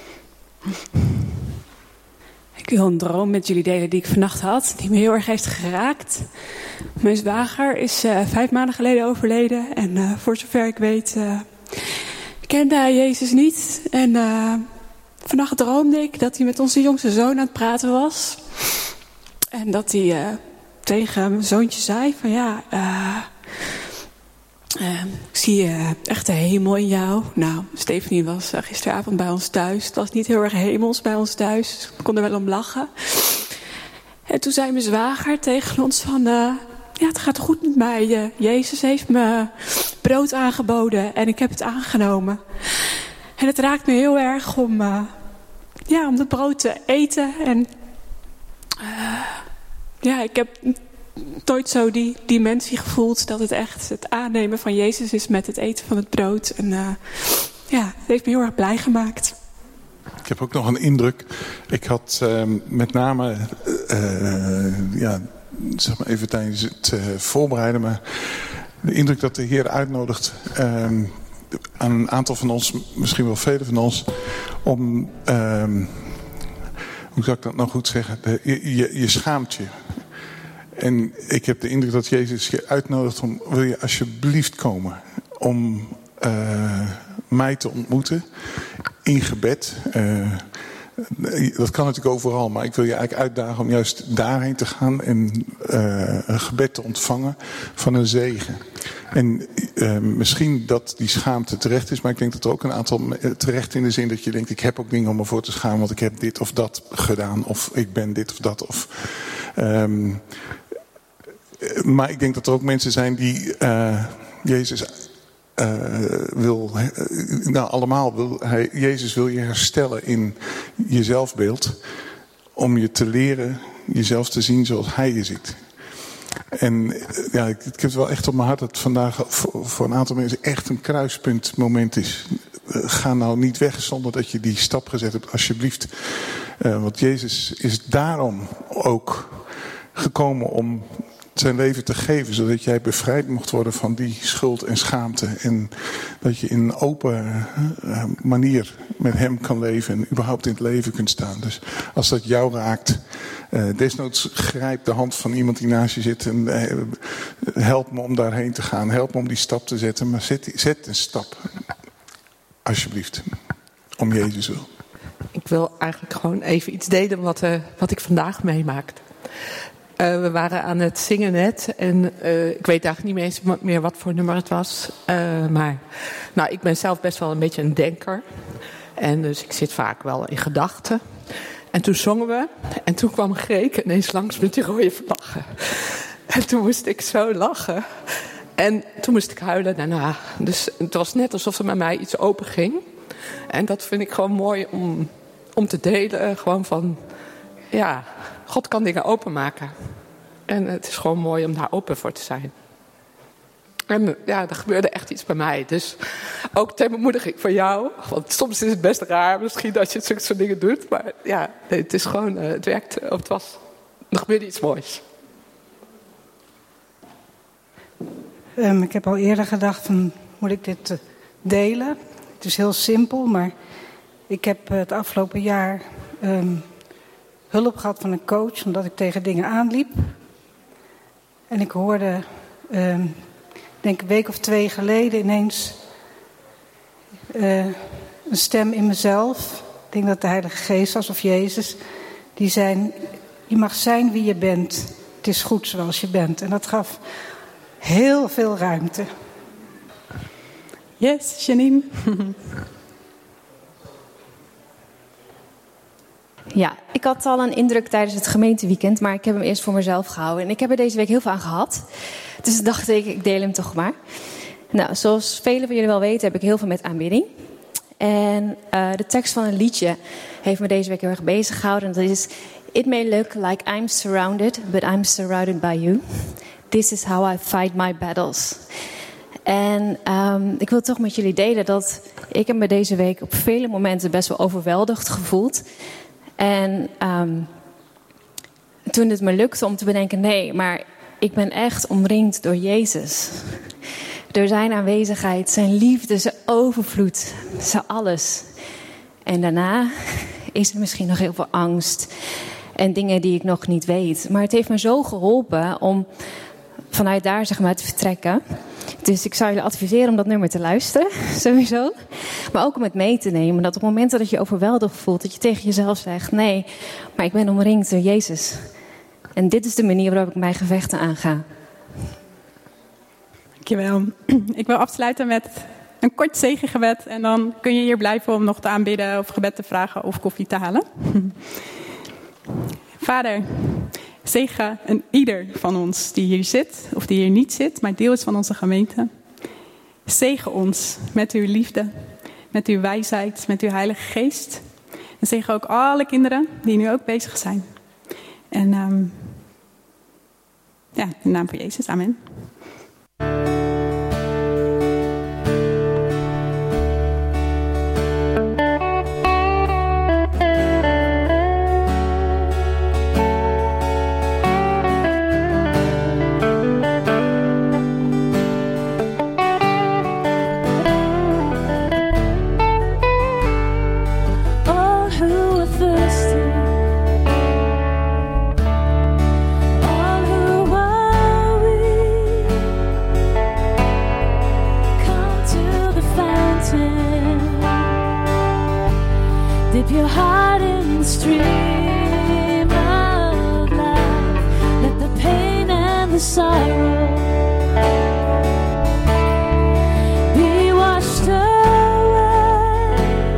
Ik wil een droom met jullie delen die ik vannacht had, die me heel erg heeft geraakt. Mijn zwager is 5 maanden geleden overleden en voor zover ik weet kende hij Jezus niet. En vannacht droomde ik dat hij met onze jongste zoon aan het praten was. En dat hij tegen mijn zoontje zei van ja, ik zie echt de hemel in jou. Nou, Stephanie was gisteravond bij ons thuis. Het was niet heel erg hemels bij ons thuis. Dus ik kon er wel om lachen. En toen zei mijn zwager tegen ons van ja, het gaat goed met mij. Jezus heeft me brood aangeboden en ik heb het aangenomen. En het raakt me heel erg om dat brood te eten. En ja, ik heb nooit zo die dimensie gevoeld dat het echt het aannemen van Jezus is met het eten van het brood. En het heeft me heel erg blij gemaakt. Ik heb ook nog een indruk. Ik had met name, zeg maar even tijdens het voorbereiden, maar de indruk dat de Heer uitnodigt aan een aantal van ons, misschien wel velen van ons, om, hoe zou ik dat nou goed zeggen, je schaamt je. En ik heb de indruk dat Jezus je uitnodigt om, wil je alsjeblieft komen om mij te ontmoeten in gebed. Dat kan natuurlijk overal, maar ik wil je eigenlijk uitdagen om juist daarheen te gaan en een gebed te ontvangen van een zegen. En misschien dat die schaamte terecht is, maar ik denk dat er ook een aantal terecht in de zin dat je denkt, ik heb ook dingen om me voor te schamen, want ik heb dit of dat gedaan, of ik ben dit of dat. Maar ik denk dat er ook mensen zijn die Jezus wil, allemaal wil Jezus wil je herstellen in je zelfbeeld, om je te leren jezelf te zien zoals Hij je ziet. En ja, ik heb het wel echt op mijn hart dat vandaag voor een aantal mensen echt een kruispuntmoment is. Ga nou niet weg zonder dat je die stap gezet hebt, alsjeblieft. Want Jezus is daarom ook gekomen om zijn leven te geven, zodat jij bevrijd mocht worden van die schuld en schaamte. En dat je in een open manier met hem kan leven en überhaupt in het leven kunt staan. Dus als dat jou raakt, desnoods grijp de hand van iemand die naast je zit en help me om daarheen te gaan. Help me om die stap te zetten, maar zet een stap. Alsjeblieft. Om Jezus wil. Ik wil eigenlijk gewoon even iets delen wat ik vandaag meemaak. We waren aan het zingen net. En ik weet eigenlijk niet eens meer wat voor nummer het was. Maar ik ben zelf best wel een beetje een denker. En dus ik zit vaak wel in gedachten. En toen zongen we. En toen kwam Greek ineens langs met die rode vlaggen. En toen moest ik zo lachen. En toen moest ik huilen daarna. Dus het was net alsof er met mij iets open ging. En dat vind ik gewoon mooi om te delen. Gewoon van, ja, God kan dingen openmaken. En het is gewoon mooi om daar open voor te zijn. En ja, er gebeurde echt iets bij mij. Dus ook ter bemoediging van jou. Want soms is het best raar misschien dat je zulke soort dingen doet. Maar ja, het is gewoon, het werkt. Er gebeurde iets moois. Ik heb al eerder gedacht van, moet ik dit delen? Het is heel simpel, maar ik heb het afgelopen jaar hulp gehad van een coach, omdat ik tegen dingen aanliep. En ik hoorde, denk een week of 2 geleden ineens een stem in mezelf. Ik denk dat het de Heilige Geest was of Jezus. Die zei, je mag zijn wie je bent. Het is goed zoals je bent. En dat gaf heel veel ruimte. Yes, Janine. Ja, ik had al een indruk tijdens het gemeenteweekend, maar ik heb hem eerst voor mezelf gehouden. En ik heb er deze week heel veel aan gehad. Dus dacht ik deel hem toch maar. Nou, zoals velen van jullie wel weten, heb ik heel veel met aanbidding. En de tekst van een liedje heeft me deze week heel erg bezig gehouden. En dat is: It may look like I'm surrounded, but I'm surrounded by you. This is how I fight my battles. En ik wil toch met jullie delen dat ik me deze week op vele momenten best wel overweldigd gevoeld. En toen het me lukte om te bedenken, nee, maar ik ben echt omringd door Jezus. Door zijn aanwezigheid, zijn liefde, zijn overvloed, zijn alles. En daarna is er misschien nog heel veel angst en dingen die ik nog niet weet. Maar het heeft me zo geholpen om vanuit daar zeg maar te vertrekken. Dus ik zou jullie adviseren om dat nummer te luisteren, sowieso. Maar ook om het mee te nemen. Dat op momenten dat je overweldigd voelt, dat je tegen jezelf zegt, nee, maar ik ben omringd door Jezus. En dit is de manier waarop ik mijn gevechten aanga. Dankjewel. Ik wil afsluiten met een kort zegengebed. En dan kun je hier blijven om nog te aanbidden of gebed te vragen of koffie te halen. Vader, zegen een ieder van ons die hier zit of die hier niet zit, maar deel is van onze gemeente. Zegen ons met uw liefde, met uw wijsheid, met uw Heilige Geest. En zegen ook alle kinderen die nu ook bezig zijn. En in de naam van Jezus, amen. Dip your heart in the stream of life. Let the pain and the sorrow be washed away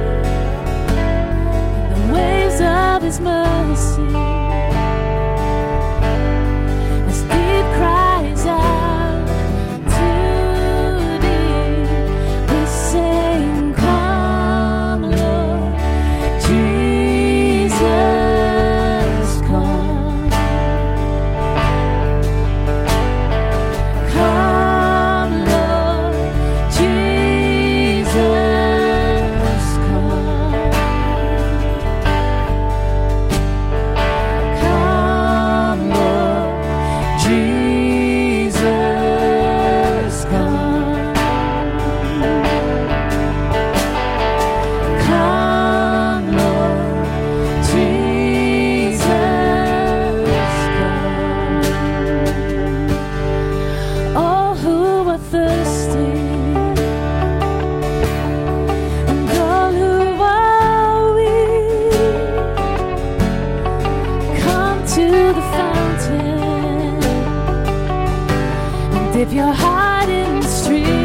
in the waves of His mercy. As deep cries out to deep, we sing, come Lord Jesus, come. Dip your heart in the stream.